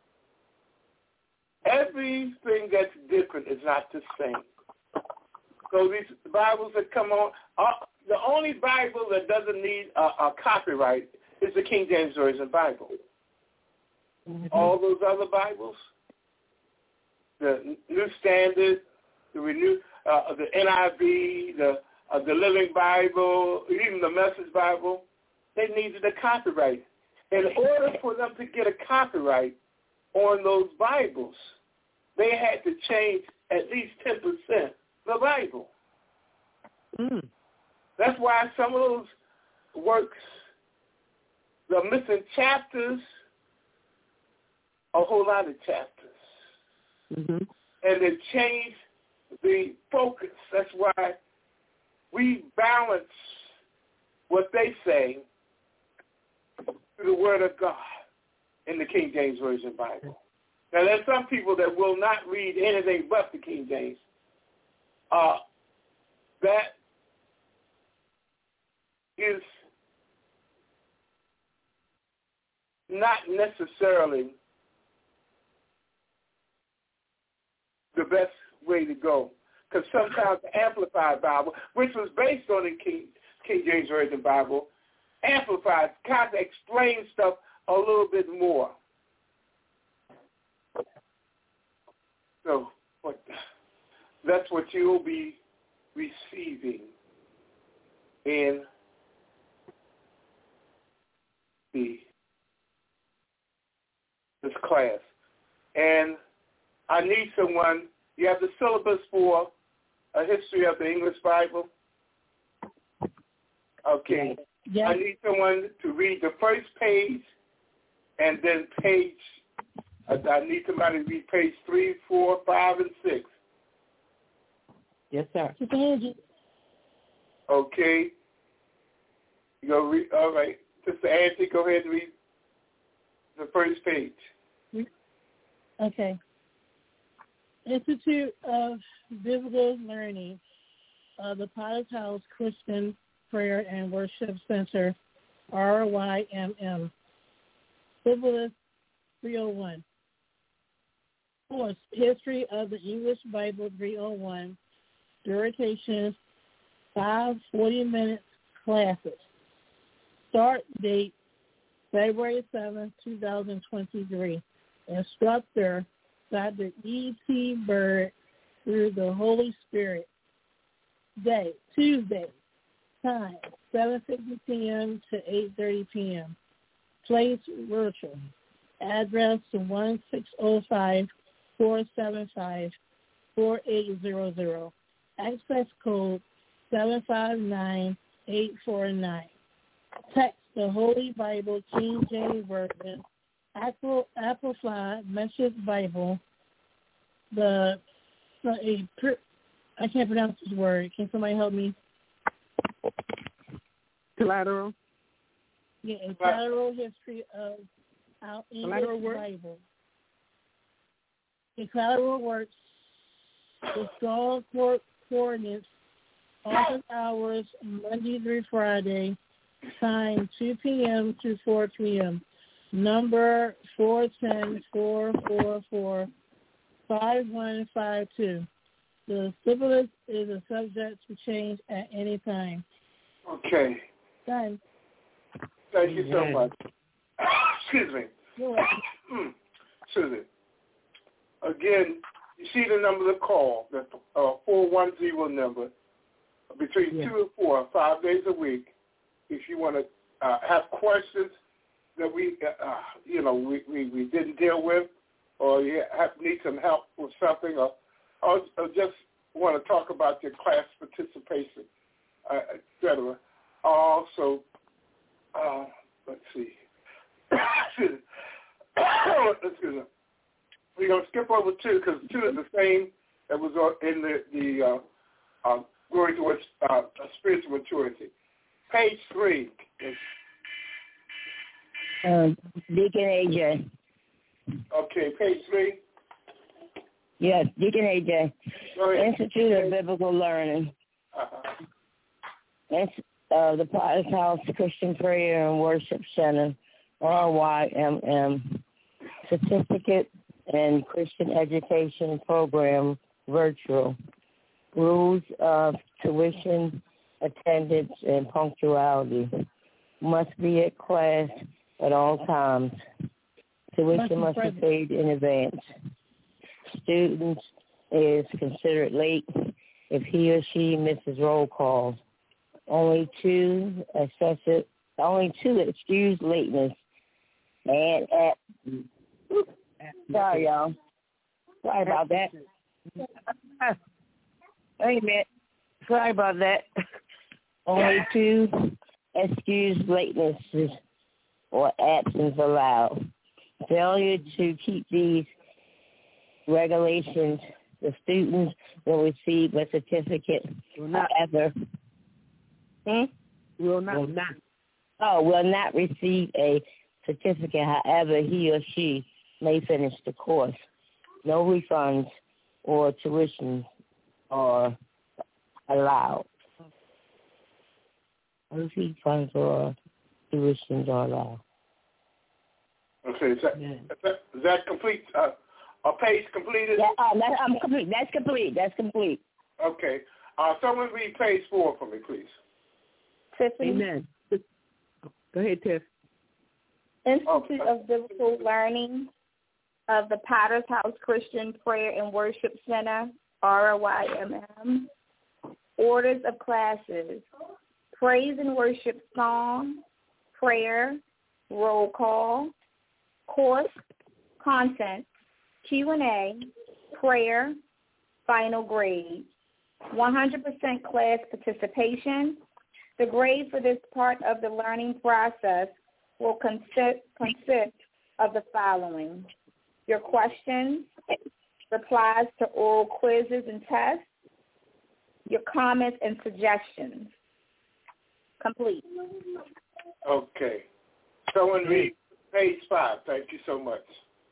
everything that's different is not the same. So these Bibles that come on, uh, the only Bible that doesn't need a, a copyright is the King James Version Bible. Mm-hmm. All those other Bibles, the New Standard, the Renew, uh, the N I V, the uh, the Living Bible, even the Message Bible, they needed a copyright. In order for them to get a copyright on those Bibles, they had to change at least ten percent the Bible. Mm. That's why some of those works, the missing chapters, a whole lot of chapters. Mm-hmm. And they change the focus. That's why we balance what they say to the Word of God in the King James Version Bible. Now, there's some people that will not read anything but the King James. Uh, that is not necessarily the best way to go. Because sometimes the Amplified Bible, which was based on the King, King James Version Bible, Amplified kind of explains stuff a little bit more. So what, that's what you'll be receiving in the this class. And I need someone, you have the syllabus for a history of the English Bible? Okay. Yes. I need someone to read the first page and then page, I need somebody to read page three, four, five, and six. Yes, sir. Okay. You go read, all right. Sister Angie, go ahead and read the first page. Okay. Institute of Biblical Learning of the Potter's House Christian Prayer and Worship Center, R Y M M. Syllabus three oh one. Course, History of the English Bible three oh one. Duration, five forty-minute classes. Start date, February seventh, twenty twenty-three. Instructor, Doctor E T. Bird, through the Holy Spirit. Day, Tuesday. Time, seven fifty p.m. to eight thirty p.m. Place, virtual. Address, one six zero five, four seven five, four eight zero zero. Access code, seven five nine eight four nine. Text, the Holy Bible, King James Version. Apple, Amplified Message Bible. The, the a, I can't pronounce this word. Can somebody help me? Collateral. Yeah, a collateral history of our English Bible. A collateral works. The strong court coordinates. Office hours Monday through Friday. Time two p.m. to four p.m. Number four ten, four four four, five one five two. The syllabus is a subject to change at any time. Okay. Done. Thank you so much. Excuse me. You're welcome. Excuse me. Again, you see the number to call, the uh, four one zero number, between yeah. two and four, five days a week. If you want to uh, have questions that we, uh, you know, we, we, we didn't deal with, or you have, need some help with something, or, or, or just want to talk about your class participation, uh, et cetera. Also, uh, let's see. Excuse me. We're going to skip over two because two is the same that was in the, the uh, uh, Glory Towards uh, Spiritual Maturity. Page three. Uh, Deacon A J. Okay, page three. Yes, Deacon A J. Institute of Biblical Learning. Uh-huh. It's, uh, the Potter's House Christian Prayer and Worship Center, R Y M M. Certificate and Christian Education Program, virtual. Rules of tuition, attendance, and punctuality. Must be at class at all times. Tuition must be paid in advance. Students is considered late if he or she misses roll call. Only two excessive, only two excuse lateness. And at, sorry y'all, sorry about that. Wait a minute, sorry about that. Only two excuse latenesses or absence allowed. Failure to keep these regulations, the students will receive a certificate. Will not. However, hmm? Will not. Will not. Oh, will not receive a certificate. However, he or she may finish the course. No refunds or tuition are allowed. No refunds or tuitions are allowed. Okay, is that, is that, is that complete? Uh, a page completed? Yeah, uh, that, I'm complete. That's complete. That's complete. Okay. Uh, someone read page four for me, please. Tiffany. Amen. Go ahead, Tiff. Institute of Biblical Learning of the Potter's House Christian Prayer and Worship Center, R Y M M. Orders of classes, praise and worship song, prayer, roll call, course, content, Q and A, prayer, final grade, one hundred percent class participation. The grade for this part of the learning process will consist, consist of the following: your questions, replies to oral quizzes and tests, your comments and suggestions. Complete. Okay. Someone read page five. Thank you so much.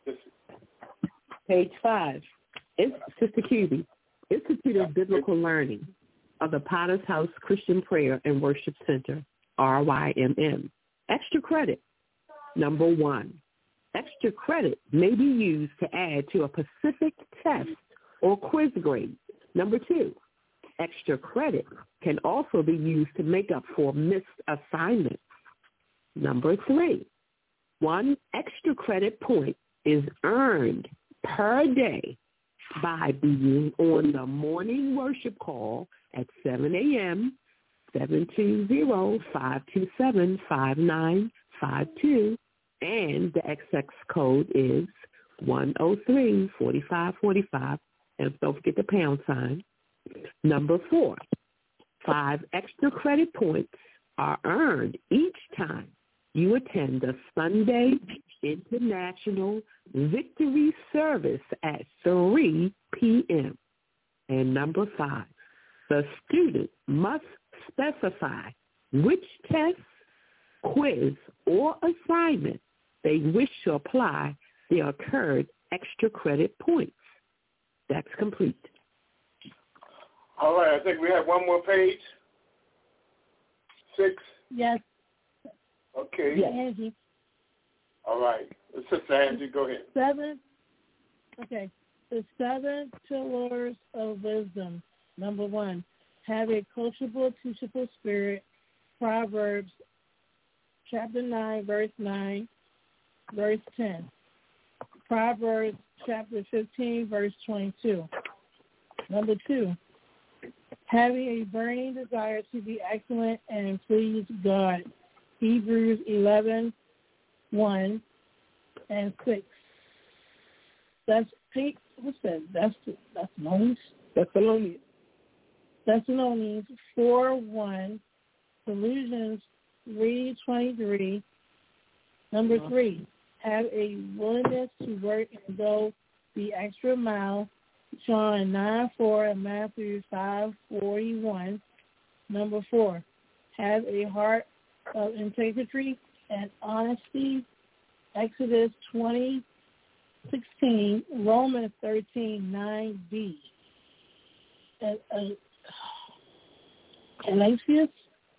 Page five. It's Sister Cubie. Institute of Biblical Learning of the Potter's House Christian Prayer and Worship Center, R Y M M. Extra credit. Number one, extra credit may be used to add to a specific test or quiz grade. Number two, extra credit can also be used to make up for missed assignments. Number three, one extra credit point is earned per day by being on the morning worship call at seven a.m., seven two zero, five two seven, five nine five two, and the X X code is one oh three, forty-five forty-five, and don't forget the pound sign. Number four, five extra credit points are earned each time you attend the Sunday International Victory Service at three p.m. And number five, the student must specify which test, quiz, or assignment they wish to apply the accrued extra credit points. That's complete. All right, I think we have one more page. Six. Yes. Okay. Yes. Angie. All right. Sister Angie, go ahead. Seven. Okay. The seven pillars of wisdom. Number one, have a coachable, teachable spirit. Proverbs chapter nine, verse nine, verse ten. Proverbs chapter fifteen, verse twenty-two. Number two, having a burning desire to be excellent and please God. Hebrews eleven, one and six. That's Pete. What's that? That's Thessalonians. Thessalonians. Thessalonians four, one. Colossians three, twenty-three. Number three, have a willingness to work and go the extra mile. John nine, four and Matthew five, forty-one. Number four, have a heart of integrity and honesty. Exodus twenty, sixteen, Romans thirteen, nine b. And, uh, Galatians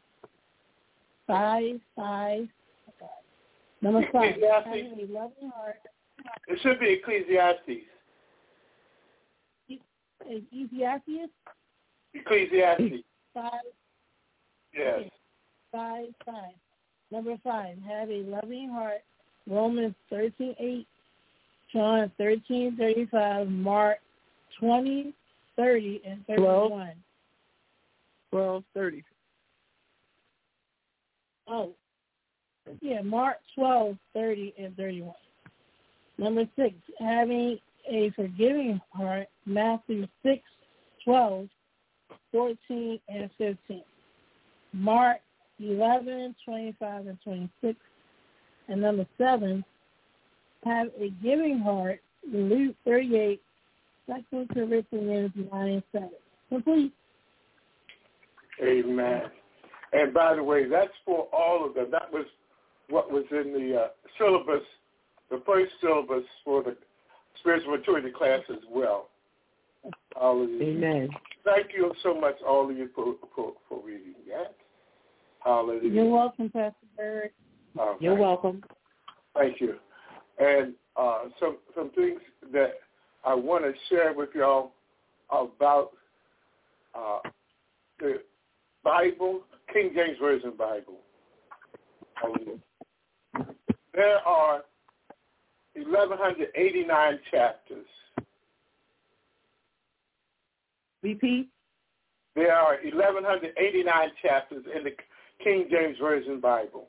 five, five. Number five, having a loving heart. It should be Ecclesiastes. Ecclesiastes? Ecclesiastes. Five. Yes. Okay. Five, five. Number five, have a loving heart. Romans thirteen, eight. John thirteen, thirty-five. Mark twenty, thirty, and thirty-one. twelve, thirty. Oh, yeah, Mark twelve, thirty, and thirty-one. Number six, having a forgiving heart. Matthew six, twelve, fourteen, and fifteen. Mark eleven, twenty-five, and twenty-six. And number seven, have a giving heart. Luke thirty-eight, Second Corinthians nine and seven. Complete. Amen. And by the way, that's for all of them. That was what was in the uh, syllabus, the first syllabus for the spiritual maturity class as well. Hallelujah. Amen. Thank you so much, all of you, for, for, for reading that. Hallelujah. You're welcome, Pastor Bird. All You're right. welcome. Thank you. And uh, some some things that I want to share with y'all about uh, the Bible, King James Version Bible. Um, there are eleven eighty-nine chapters. Repeat. There are eleven eighty-nine chapters in the King James Version Bible.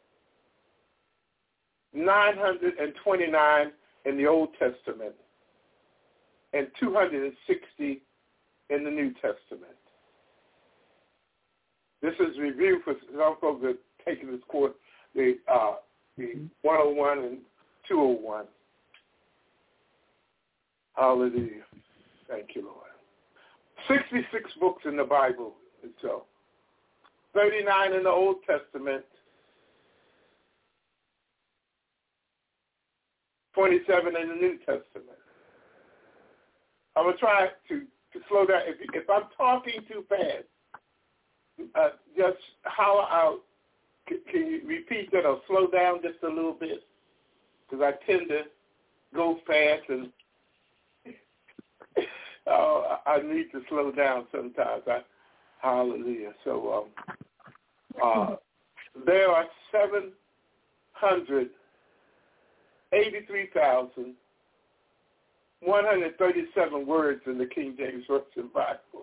nine hundred twenty-nine in the Old Testament, and two hundred sixty in the New Testament. This is review for some folks that are taking this course, the, uh, the one oh one and two oh one. Hallelujah. Thank you, Lord. sixty-six books in the Bible itself. thirty-nine in the Old Testament. twenty-seven in the New Testament. I'm going to try to, to slow down. If, if I'm talking too fast, uh, just holler out. Can, can you repeat that or slow down just a little bit? Because I tend to go fast and uh, I need to slow down sometimes. I, hallelujah. So um, uh, there are seven hundred eighty-three thousand one hundred thirty-seven words in the King James Version Bible.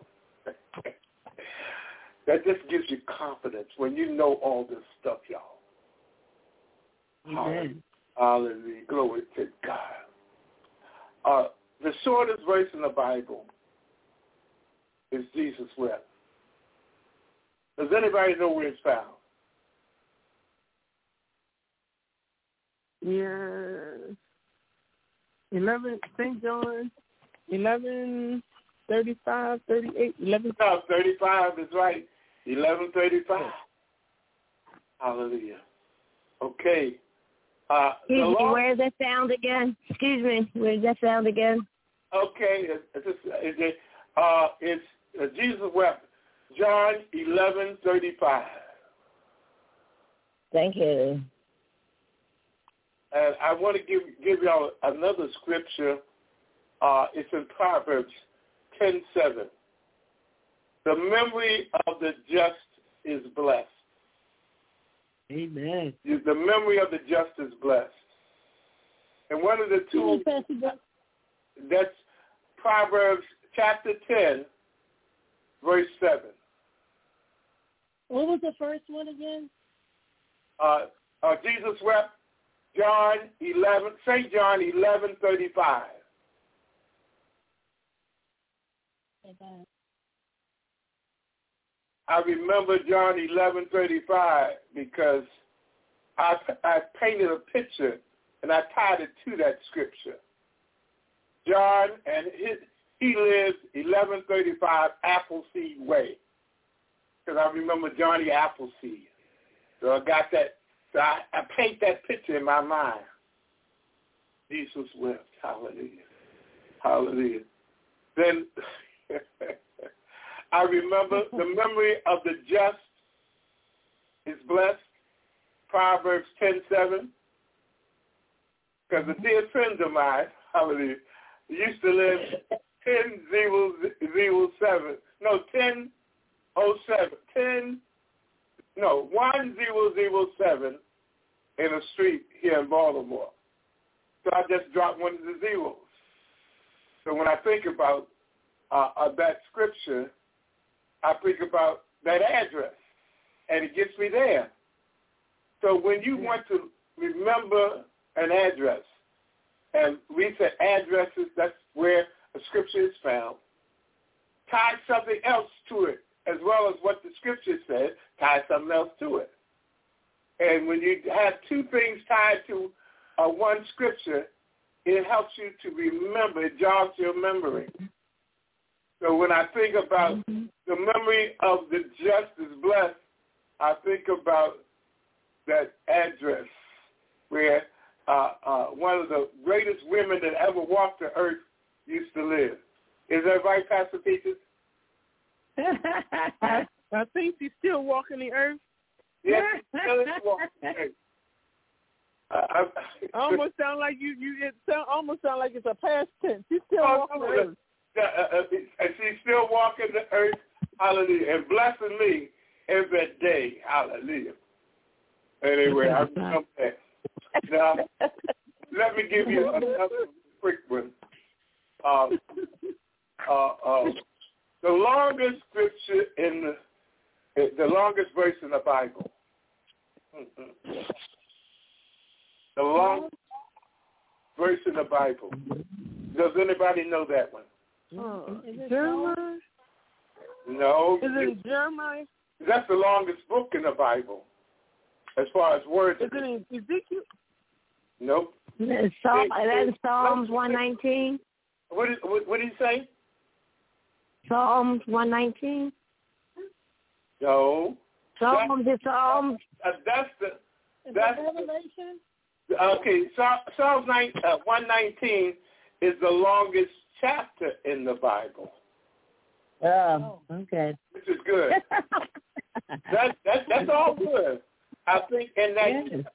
That just gives you confidence when you know all this stuff, y'all. Amen. Hallelujah. Glory to God. Uh, the shortest verse in the Bible is Jesus wept. Does anybody know where it's found? Yeah. Eleven Saint John, eleven thirty-five, thirty-eight, eleven. No, thirty-five is right. Eleven thirty-five. Hallelujah. Okay. Uh, Excuse me, Lord, where is that found again? Excuse me, where is that found again? Okay, it's it's, it's, uh, it's uh, Jesus wept. John eleven thirty-five. Thank you. And I want to give give y'all another scripture. Uh, it's in Proverbs ten seven. The memory of the just is blessed. Amen. The memory of the just is blessed. And one of the two, that's Proverbs chapter ten, verse seven. What was the first one again? Uh, uh, Jesus wept. John eleven, Saint John eleven thirty five. Okay. I remember John eleven thirty five because I I painted a picture and I tied it to that scripture. John and his, he lives eleven thirty five Appleseed Way, because I remember Johnny Appleseed. So I got that. So I, I paint that picture in my mind. Jesus wept. Hallelujah. Hallelujah. Then I remember the memory of the just is blessed. Proverbs ten seven. Because a dear friend of mine, hallelujah, used to live ten zero zero seven. No, ten oh seven. Ten no, one zero zero seven in a street here in Baltimore. So I just dropped one of the zeros. So when I think about uh, uh, that scripture, I think about that address, and it gets me there. So when you want to remember an address, and we said addresses, that's where a scripture is found, tie something else to it, as well as what the scripture says, tie something else to it. And when you have two things tied to uh, one scripture, it helps you to remember, it jogs your memory. So when I think about the memory of the just is blessed, I think about that address where uh, uh, one of the greatest women that ever walked the earth used to live. Is that right, Pastor Peaches? I, I think she's still walking the earth. Yes, she's still walking the earth. I, I almost sound like you. You it sound, almost sound like it's a past tense. She's still oh, walking the earth. Uh, uh, and she's still walking the earth. Hallelujah, and blessing me every day. Hallelujah. Anyway, I'm okay. Now, let me give you another quick one. Um, uh, uh, the longest scripture in the, the longest verse in the Bible. Mm-hmm. The longest verse in the Bible. Does anybody know that one? Oh, Jeremiah? No. Is it Jeremiah? That's the longest book in the Bible, as far as words. Is it in Ezekiel? Nope. That's Psalm, that's Psalms one nineteen. What did what, what did he say? Psalms one nineteen. No. Psalms, the Psalms. Uh, that's the that's Revelation. the, okay. Psalms nine, uh, one nineteen is the longest chapter in the Bible. Oh, okay. Which is good. that that that's all good. I think in that. Yes.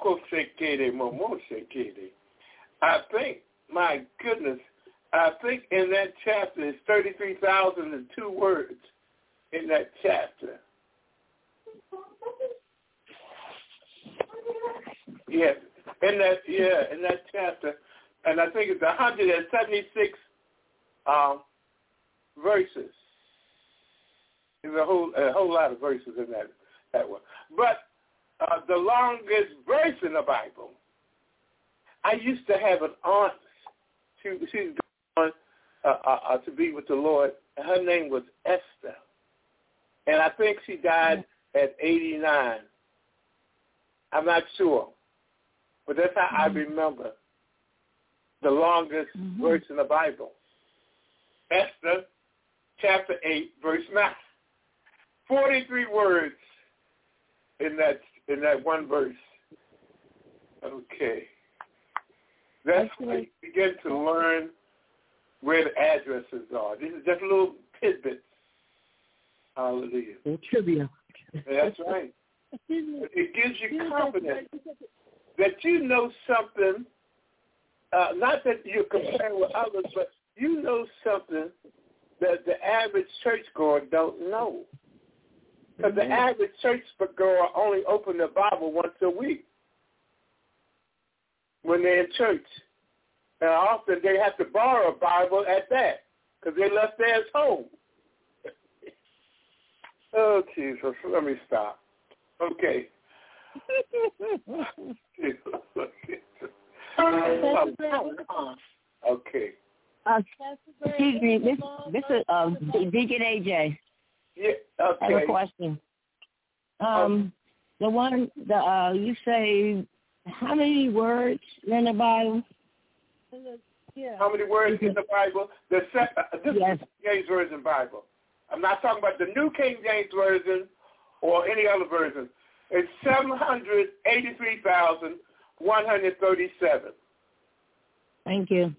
I think, my goodness, I think in that chapter is thirty-three thousand two words in that chapter. Yes, in that yeah, in that chapter, and I think it's one hundred seventy-six um, verses. There's a whole a whole lot of verses in that that one, but. Uh, the longest verse in the Bible. I used to have an aunt. She she's gone uh, uh, uh, to be with the Lord. Her name was Esther, and I think she died at eighty-nine. I'm not sure, but that's how mm-hmm. I remember the longest mm-hmm. verse in the Bible. Esther, chapter eight, verse nine. Forty-three words in that. In that one verse. Okay. That's when you begin to learn where the addresses are. These are just little tidbits. Hallelujah. And trivia. That's right. It gives you confidence that you know something, uh, not that you're comparing with others, but you know something that the average churchgoer don't know. Because the average churchgoer only open the Bible once a week when they're in church. And often they have to borrow a Bible at that because they left theirs home. Oh, Jesus. Let me stop. Okay. Okay. Uh, excuse me. This, this is uh, Deacon A J. Yeah, okay. I have a question. Um, the one, the uh, you say, how many words in the Bible? Yeah. How many words in the Bible? The se- uh, this yes. is the King James Version Bible. I'm not talking about the New King James Version or any other version. It's seven hundred eighty-three thousand one hundred thirty-seven. Thank you.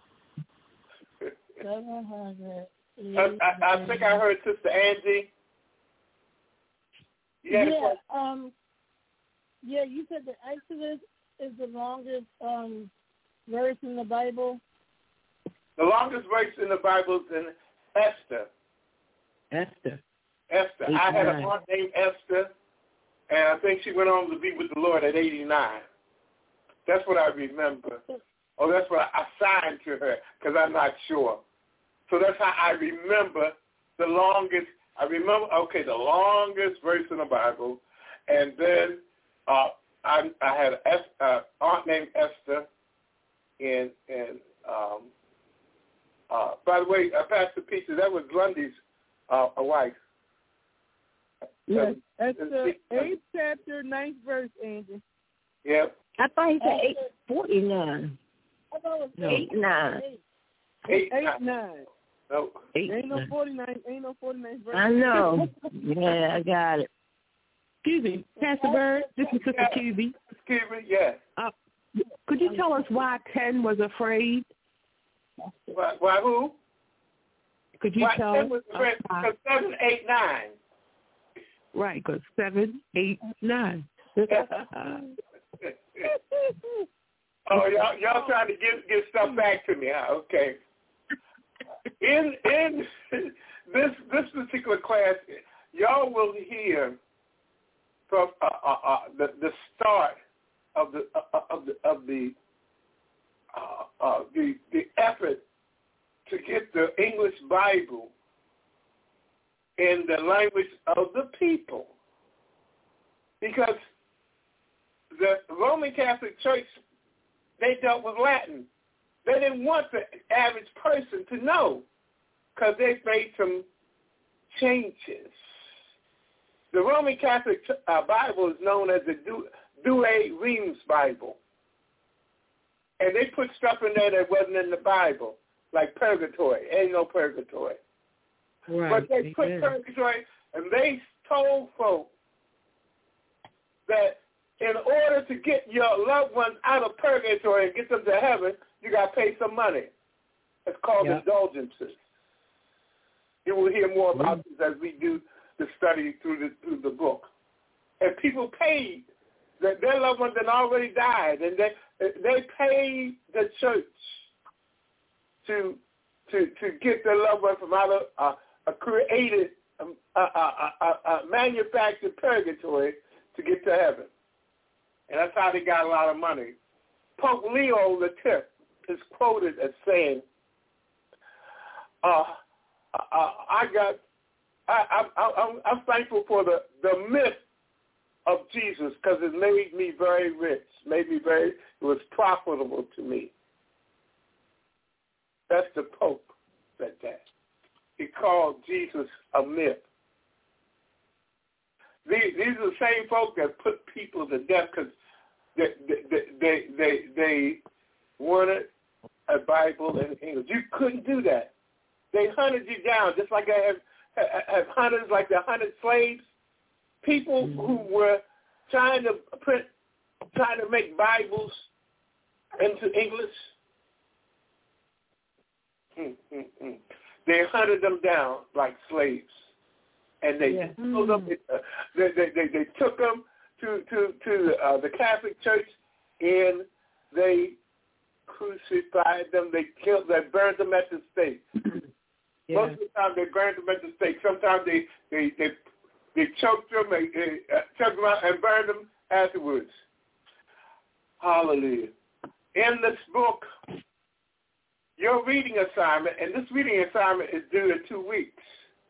seven hundred. I, I, I think I heard Sister Angie. Yeah, um, yeah, you said that Exodus is the longest um, verse in the Bible. The longest verse in the Bible is in Esther. Esther. Esther. I had a aunt named Esther, and I think she went on to be with the Lord at eighty-nine. That's what I remember. Oh, that's what I assigned to her, because I'm not sure. So that's how I remember the longest, I remember, okay, the longest verse in the Bible. And then uh, I, I had an uh, aunt named Esther. And, and um, uh, by the way, uh, Pastor Peter, that was Lundy's uh, wife. Yes, that's the eighth chapter, ninth verse, Angie. Yep. I thought he said eight forty-nine. I thought it was no. Eight nine. Eight, eight nine. nine. No. Eight, ain't no nine. forty-nine. Ain't no forty-nine verse. I know. Yeah, I got it. Excuse me, Pastor Bird. This is Sister yeah. Cubie. Excuse me, yeah. Uh, could you tell us why ten was afraid? Why, why who? Could you why tell ten was afraid? us why? Because seven, eight, nine. Right, because seven, eight, nine. Oh, y'all, y'all trying to get get stuff back to me, huh? Okay. In in this this particular class, y'all will hear from uh, uh, uh, the the start of the uh, of the of the uh, uh, the the effort to get the English Bible in the language of the people, because the Roman Catholic Church, they dealt with Latin. They didn't want the average person to know, because they made some changes. The Roman Catholic uh, Bible is known as the Douay Rheims Bible. And they put stuff in there that wasn't in the Bible, like purgatory. Ain't no purgatory. Right. But they put Amen. purgatory, and they told folks that in order to get your loved ones out of purgatory and get them to heaven, you got to pay some money. It's called Yep. indulgences. You will hear more about mm-hmm. this as we do the study through the through the book. And people paid that their loved ones had already died, and they they paid the church to to to get their loved one from out of uh, a created, um, a, a, a, a manufactured purgatory to get to heaven. And that's how they got a lot of money. Pope Leo the Tenth is quoted as saying, uh, uh, "I got, I, I, I'm, I'm thankful for the, the myth of Jesus, because it made me very rich, made me very, it was profitable to me." That's the Pope said that. He called Jesus a myth. These, these are the same folk that put people to death because they, they, they, they, they wanted a Bible in English. You couldn't do that. They hunted you down, just like I have, have hunters, like they hunted slaves. People who were trying to print, trying to make Bibles into English, mm, mm, mm. they hunted them down like slaves, and they yeah. mm. them, uh, they, they, they they took them to to to uh, the Catholic Church, and they crucified them. They killed. They burned them at the stake. Yeah. Most of the time, they burned them at the stake. Sometimes they they they They choked them, and, and, uh, choked them out and burned them afterwards. Hallelujah. In this book, your reading assignment, and this reading assignment is due in two weeks.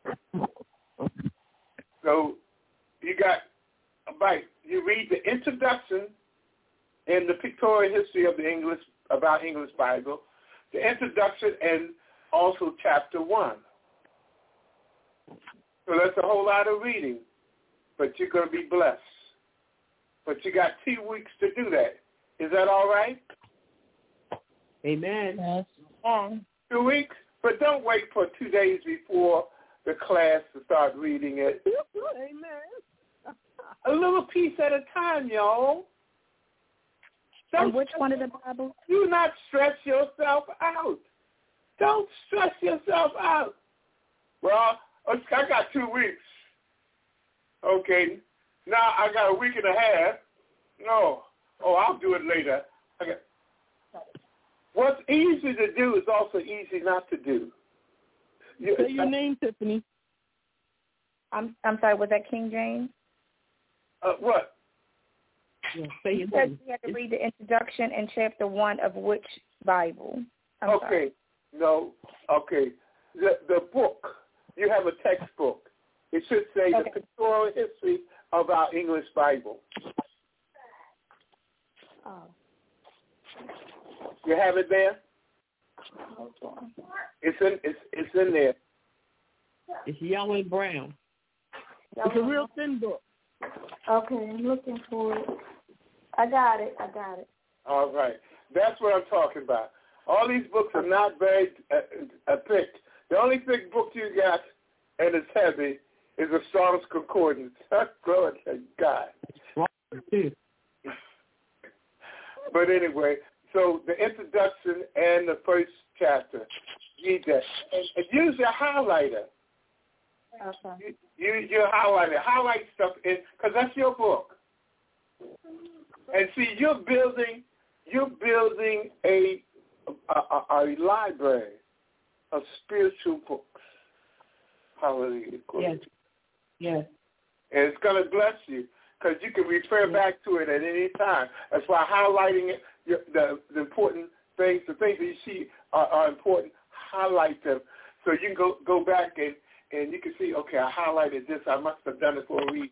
So you got a bite. You read the introduction and the pictorial history of the English, about English Bible, the introduction, and also chapter one. So that's a whole lot of reading, but you're going to be blessed. But you got two weeks to do that. Is that all right? Amen. Yes. Um, Two weeks? But don't wait for two days before the class to start reading it. Amen. A little piece at a time, y'all. Don't, and which one of the Bible? Do not stress yourself out. Don't stress yourself out. Well, I got two weeks. Okay. Now I got a week and a half. No. Oh, I'll do it later. Okay. What's easy to do is also easy not to do. You, Say your name, Tiffany. I'm I'm sorry, was that King James? Uh, what? Yeah, say your said name. You had to read the introduction in chapter one of which Bible? I'm okay. Sorry. No. Okay. The the book. You have a textbook. It should say okay. The Pictorial History of Our English Bible. Oh. You have it there? Hold on. It's in it's it's in there. It's yellow and brown. It's a real thin book. Okay, I'm looking for it. I got it. I got it. All right. That's what I'm talking about. All these books are not very uh, uh, thick. The only thick book you got, and it's heavy, is the Strong's Concordance. Glory to God. But anyway, so the introduction and the first chapter, read that. And, and use your highlighter. Okay. Use your highlighter. Highlight stuff in, because that's your book. And see, you're building, you're building a a, a, a library of spiritual books. Hallelujah. Yes. Yes. And it's going to bless you because you can refer yes. back to it at any time. That's why highlighting it, the, the important things, the things that you see are, are important, highlight them so you can go, go back and, and you can see, okay, I highlighted this. I must have done it for a reason.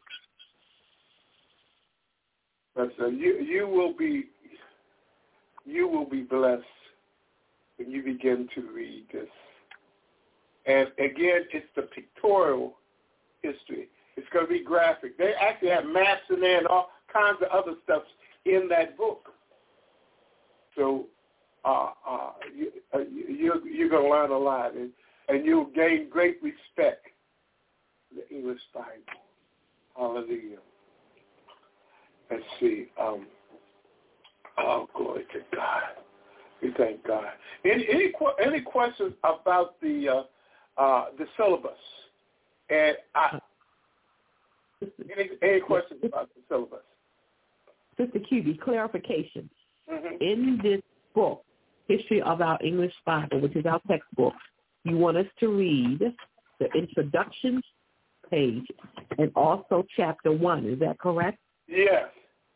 But so you you will be you will be blessed when you begin to read this. And again, it's the pictorial history. It's going to be graphic. They actually have maps in there and all kinds of other stuff in that book. So uh, uh, you, uh, you, you're going to learn a lot, and, and you'll gain great respect for the English Bible. Hallelujah. Let's see. Um, oh, glory to God. We thank God. Any any, any questions about the uh, uh, the syllabus? And I, any, any questions about the syllabus? Sister Q B, clarification. Mm-hmm. In this book, History of Our English Bible, which is our textbook, you want us to read the introduction page and also chapter one. Is that correct? Yes.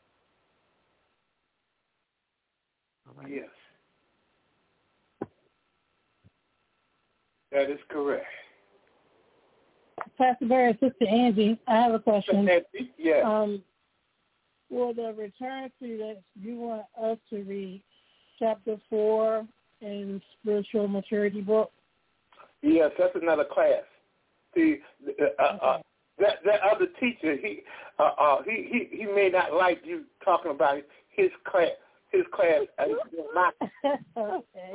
All right. Yes. That is correct. Pastor Barry, Sister Angie, I have a question. Nancy, yes. Um, for the return to that, you want us to read chapter four in spiritual maturity book? Yes, that's another class. See, uh, uh, uh, that that other teacher, he uh, uh, he he he may not like you talking about his class. His class, uh, not. Okay.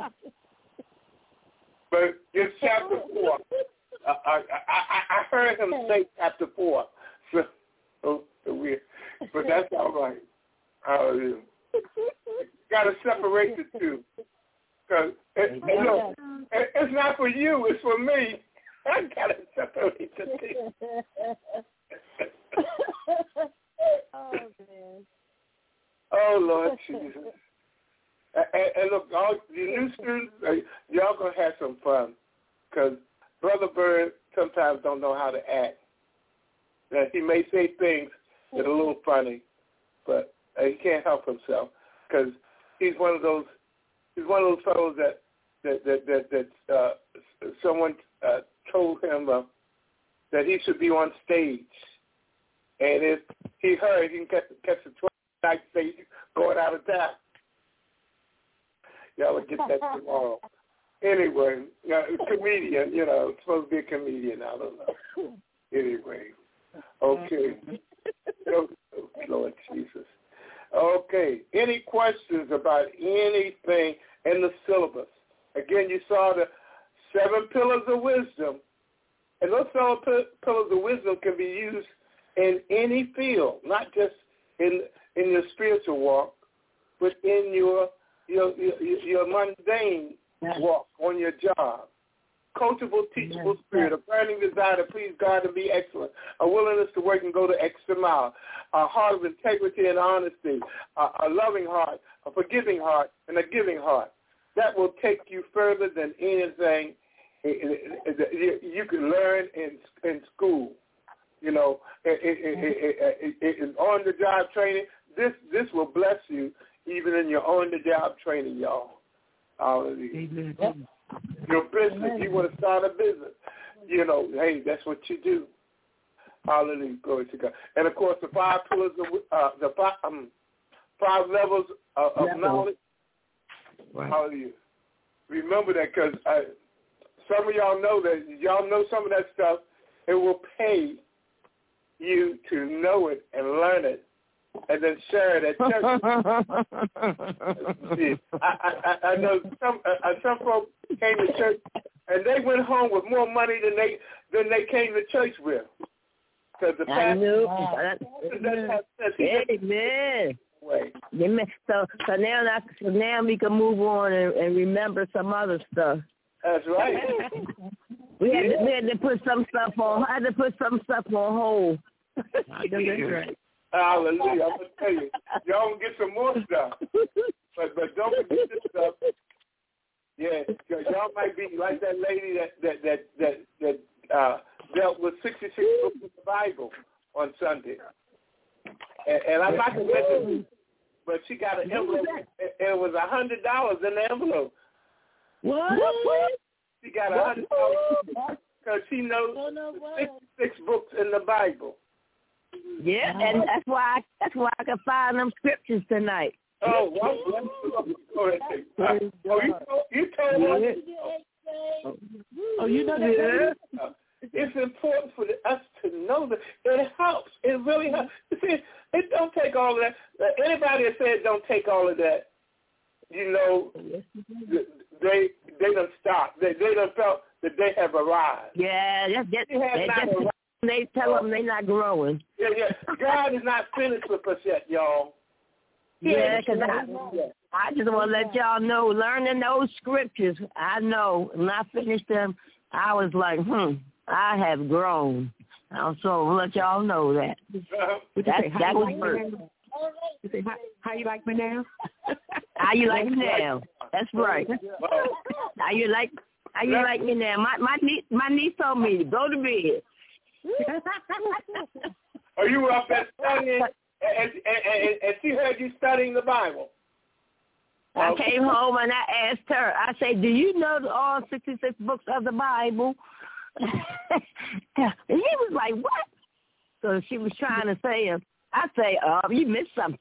But it's chapter four. Uh, I, I I heard him say chapter four. So, so, so weird. But that's all right. Hallelujah. Got to separate the two. Cause it, it, look, it, it's not for you. It's for me. I got to separate the two. Oh man. Oh Lord Jesus. And, and, and look, all you new students, uh, y'all gonna have some fun, cause Brother Bird sometimes don't know how to act. Now, he may say things that are a little funny, but uh, he can't help himself, cause he's one of those. He's one of those fellows that that that that, that uh, someone uh, told him uh, that he should be on stage, and if he heard, he can catch, catch the twelve night stage going out of town. Y'all will get that tomorrow. Anyway, uh, comedian, you know, it's supposed to be a comedian. I don't know. Anyway, okay. Oh, Lord Jesus. Okay. Any questions about anything in the syllabus? Again, you saw the seven pillars of wisdom, and those seven pillars of wisdom can be used in any field, not just in in your spiritual walk, but in your your your, your mundane walk on your job. Coachable, teachable spirit, a burning desire to please God and be excellent, a willingness to work and go the extra mile, a heart of integrity and honesty, a, a loving heart, a forgiving heart, and a giving heart. That will take you further than anything you can learn in in school. You know, it, it, it, it, on the job training. This this will bless you even in your on the job training, y'all. Hallelujah. Amen. Your business, you want to start a business. You know, hey, that's what you do. Hallelujah, glory to God. And of course, the five pillars of uh, the five, um, five levels of, of Level. knowledge. Right. Hallelujah. Remember that, because uh, some of y'all know that y'all know some of that stuff. It will pay you to know it and learn it, and then share it at church. See, I, I, I know some uh, some folks came to church and they went home with more money than they than they came to church with. Because the I knew. Amen. Amen. So so now so now we can move on and, and remember some other stuff. That's right. we had to, we had to put some stuff on. I had to put some stuff on hold. I know that's right. Hallelujah. I'm going to tell you, y'all going to get some more stuff. But but don't forget this stuff. Yeah, because y'all might be like that lady that that that that, that uh, dealt with sixty-six books of the Bible on Sunday. And, and I'm not going to mention, but she got an envelope. It, it was a hundred dollars in the envelope. What? She got a hundred dollars because she knows sixty-six books in the Bible. Yeah, and that's why I, that's why I can find them scriptures tonight. Oh, well, well, oh, you told, you told yeah. us. Oh, you know that. Yeah. It's important for us to know that it helps. It really helps. You see, it don't take all of that. Anybody that says don't take all of that, you know, they they don't stop. They they don't felt that they have arrived. Yeah, that's just, they, have that's just they tell them they're not growing. Yeah, yeah. God is not finished with us yet, y'all. Yeah, because I, I just want to let y'all know, learning those scriptures, I know, when I finished them, I was like, hmm, I have grown. So I'll let y'all know that. Uh-huh. That, that was first. You say, how, how you like me now? How you like me now? That's right. How you like How you like me now? My my niece my niece told me to go to bed. Are you up there studying? And, and, and, and she heard you studying the Bible. I okay. came home and I asked her, I said, do you know all sixty-six books of the Bible? And he was like, what? So she was trying to say him. I say, oh, you missed something.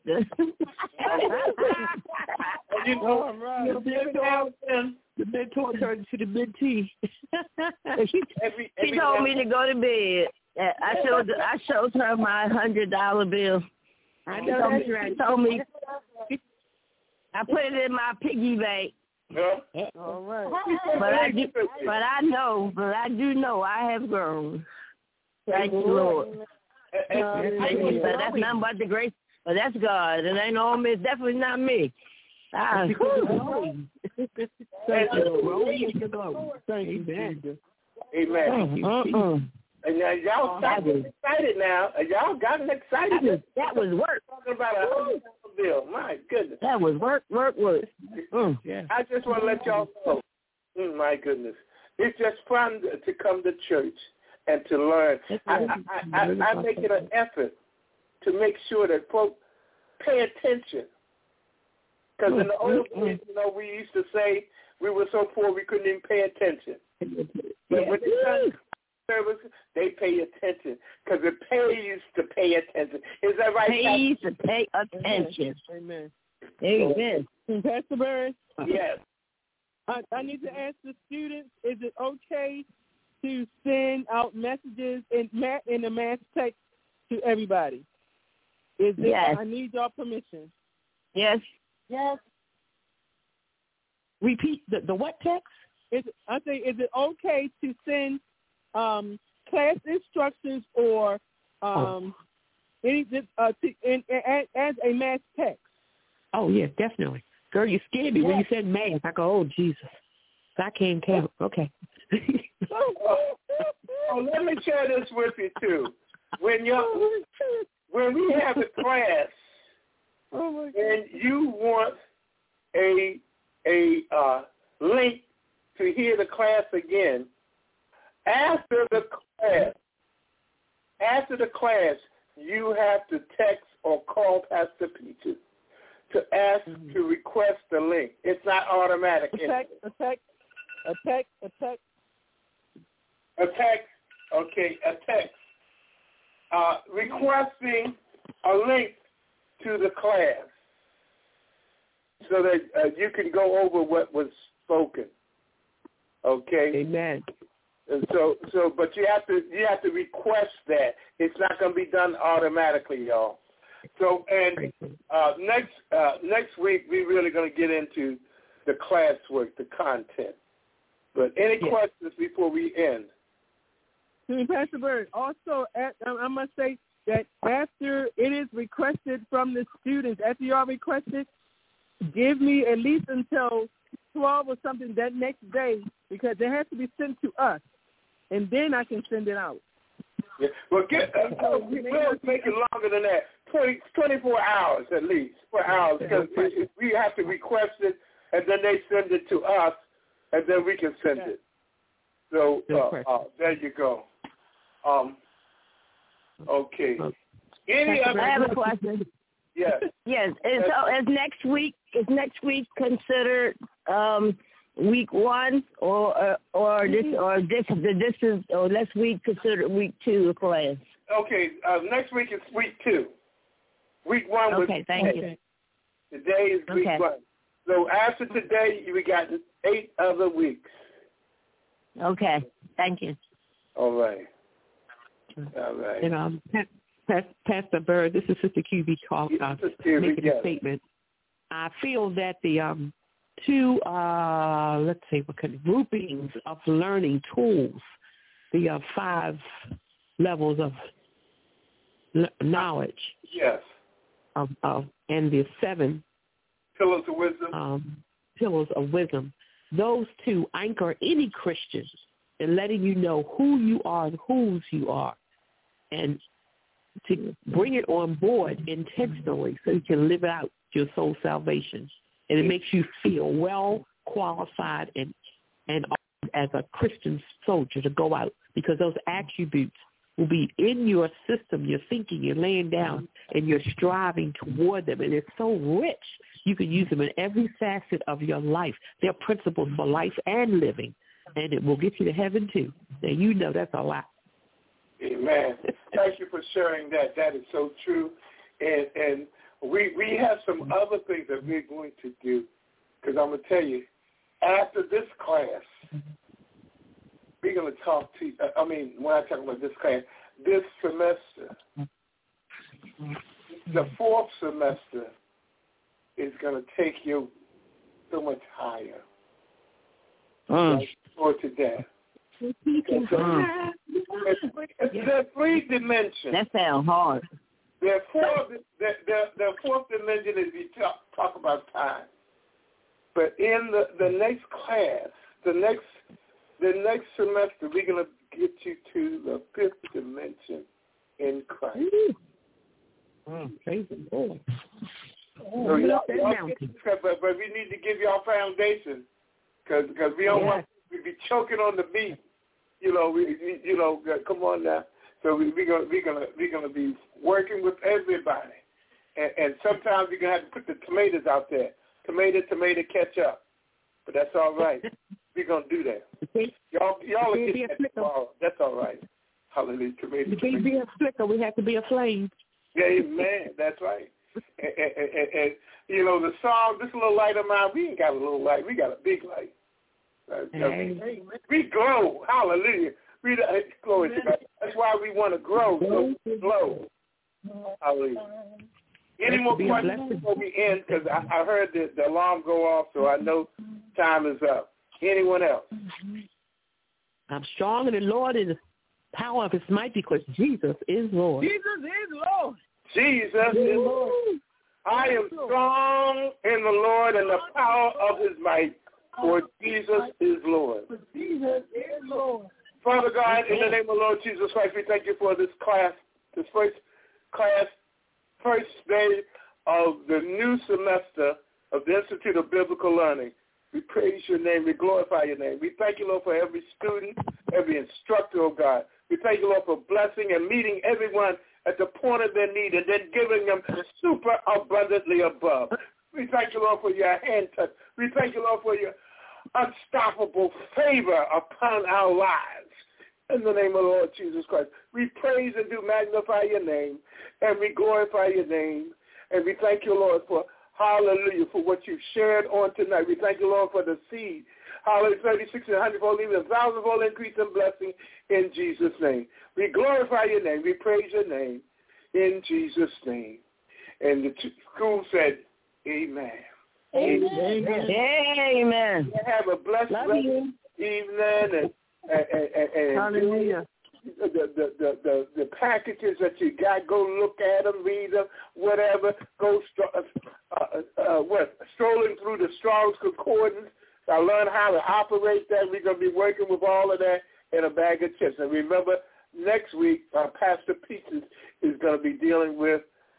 You know, I'm right. The mentor turned to the mentee. she every, she every told now. me to go to bed. I showed I showed her my hundred dollar bill. I know that's right. She told me I put it in my piggy bank. Yeah. All right. But I do, but I know, but I do know I have grown. Thank you, Lord. Thank you. But that's nothing but the grace. But that's God. It ain't all me. It's definitely not me. Ah, Thank you. Thank you. Amen. Uh-uh. And now y'all gotten excited now. Y'all gotten excited. That was, that was work. Talking about a hundred dollar bill. My goodness. That was work, work, work. Mm. Yeah. I just want to let y'all know. Mm, my goodness. It's just fun to come to church and to learn. I, I, I, I, I make it an effort to make sure that folks pay attention. Because in the old days, you know, we used to say we were so poor we couldn't even pay attention. But when they come service, they pay attention because it pays to pay attention. Is that right? Pays to pay attention. Amen. Amen. Pastor Barry? Yes. I, I need to ask the students, is it okay to send out messages in, in the mass text to everybody? Is it, yes. I need your permission. Yes. Yes. Repeat the, the what text? Is it, I say, is it okay to send um, class instructions or um, oh. any uh, to, in, in, as a mass text? Oh, yeah, definitely. Girl, you scared me yes. when you said math. I go, oh, Jesus. I can't count. Okay. oh, oh, let me share this with you, too. When you when we have a class oh and you want a a uh, link to hear the class again, after the class, after the class, you have to text or call Pastor Peaches to ask mm-hmm. to request the link. It's not automatic. A text, a text, a text, a text. A text, okay, a text. Uh, requesting a link to the class so that uh, you can go over what was spoken. Okay. Amen. And so, so, but you have to you have to request that. It's not going to be done automatically, y'all. So, and uh, next uh, next week we're really going to get into the classwork, the content. But any yes. questions before we end? Pastor Bird, also, at, I must say that after it is requested from the students, after you all requested, give me at least until twelve or something that next day, because it has to be sent to us, and then I can send it out. Yeah. Well, get, uh, we'll make it longer than that. twenty, twenty-four hours at least, four hours, because it, it, we have to request it, and then they send it to us, and then we can send it. So uh, uh, there you go. Um, okay. Any other? I have a question. Yes. Yes. And so is next week is next week considered um, week one, or or, or this or this this is or next week considered week two of class? Okay. Uh, next week is week two. Week one was okay. Thank today. you. Today is week okay. one. So after today, we got eight other weeks. Okay. Thank you. All right. All right. And um, Pastor Bird, this is Sister Q B talk, uh, making yes. a statement. I feel that the um, two, uh, let's say, what kind of groupings of learning tools, the uh, five levels of l- knowledge, yes, of, of, and the seven pillars of wisdom, um, pillars of wisdom, those two anchor any Christian in letting you know who you are and whose you are, and to bring it on board intentionally so you can live out your soul salvation. And it makes you feel well qualified and and as a Christian soldier to go out, because those attributes will be in your system, your thinking, you're laying down, and you're striving toward them. And it's so rich, you can use them in every facet of your life. They're principles for life and living, and it will get you to heaven too. Now, you know that's a lot. Amen. Thank you for sharing that. That is so true. And and we we have some other things that we're going to do, because I'm going to tell you, after this class, we're going to talk to you. I mean, when I talk about this class, this semester, the fourth semester is going to take you so much higher. Mm. Like, for today. Mm. There are three dimensions. That sounds hard. There are four. The, the, the fourth dimension is we talk, talk about time. But in the, the next class, the next the next semester, we're going to get you to the fifth dimension in Christ. Mm, praise the Lord. Oh, so y'all, y'all get, but, but we need to give y'all foundation, because we don't yeah. want to be choking on the beat. You know, we, we you know, come on now. So we we gonna we gonna we gonna be working with everybody, and, and sometimes we're gonna have to put the tomatoes out there. Tomato, tomato, catch up. But that's all right. We're gonna do that. Y'all y'all will get that tomorrow. That's all right. Hallelujah. Tomato. We can't be a flicker. We have to be a flame. Yeah, amen. That's right. And, and, and, and you know the song, this little light of mine. We ain't got a little light. We got a big light. Hey. We glow. Hallelujah. We uh, glory to God. That's why we want to grow. So glow. Hallelujah. Any more questions before we end? Because I, I heard the, the alarm go off, so I know time is up. Anyone else? I'm strong in the Lord and the power of His might, because Jesus is Lord. Jesus is Lord. Jesus is Lord. I am strong in the Lord and the power of His might, for Jesus is Lord. Jesus is Lord. Father God, in the name of Lord Jesus Christ, we thank you for this class, this first class, first day of the new semester of the Institute of Biblical Learning. We praise your name. We glorify your name. We thank you, Lord, for every student, every instructor, oh God. We thank you, Lord, for blessing and meeting everyone at the point of their need and then giving them super abundantly above. We thank you, Lord, for your hand touch. We thank you, Lord, for your unstoppable favor upon our lives. In the name of the Lord Jesus Christ, we praise and do magnify your name, and we glorify your name, and we thank you, Lord, for hallelujah, for what you've shared on tonight. We thank you, Lord, for the seed. Hallelujah, thirty-six and one hundred fold, even a thousand-fold increase in blessing in Jesus' name. We glorify your name. We praise your name in Jesus' name. And the school said, amen. Amen. Amen. Amen. Have a blessed evening, and, and, and, and hallelujah. The, the, the, the, the packages that you got, go look at them, read them, whatever. Go uh, uh, uh, what strolling through the Strong's Concordance. I learned how to operate that. We're going to be working with all of that in a bag of chips. And remember, next week, uh, Pastor Peaches is going to be dealing with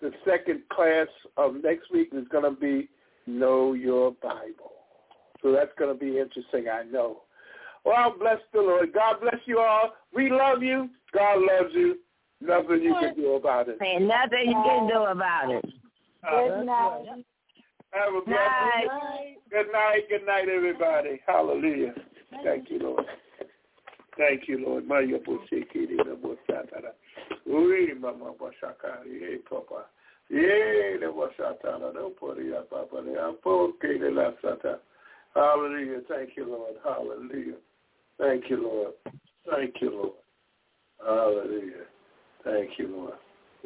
the second class of next week is going to be Know Your Bible. So that's going to be interesting, I know. Well, bless the Lord. God bless you all. We love you. God loves you. Nothing you can do about it. Ain't nothing you can do about it. Good night. Have a blessed night. Good night. Good night, everybody. Hallelujah. Thank you, Lord. Thank you, Lord. Maya Boshikiri na Bosatara. Ui mama Boshakari, hey Papa. Yea, the Bosatara, no Poria Papa, the Apoke de la Sata. Hallelujah. Thank you, Lord. Hallelujah. Thank you, Lord. Thank you, Lord. Hallelujah. Thank you, Lord.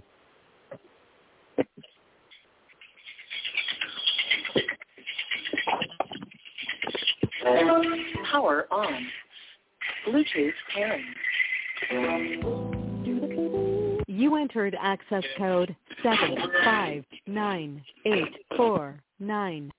Power on. Bluetooth pairing. You entered access code seven five nine eight four nine.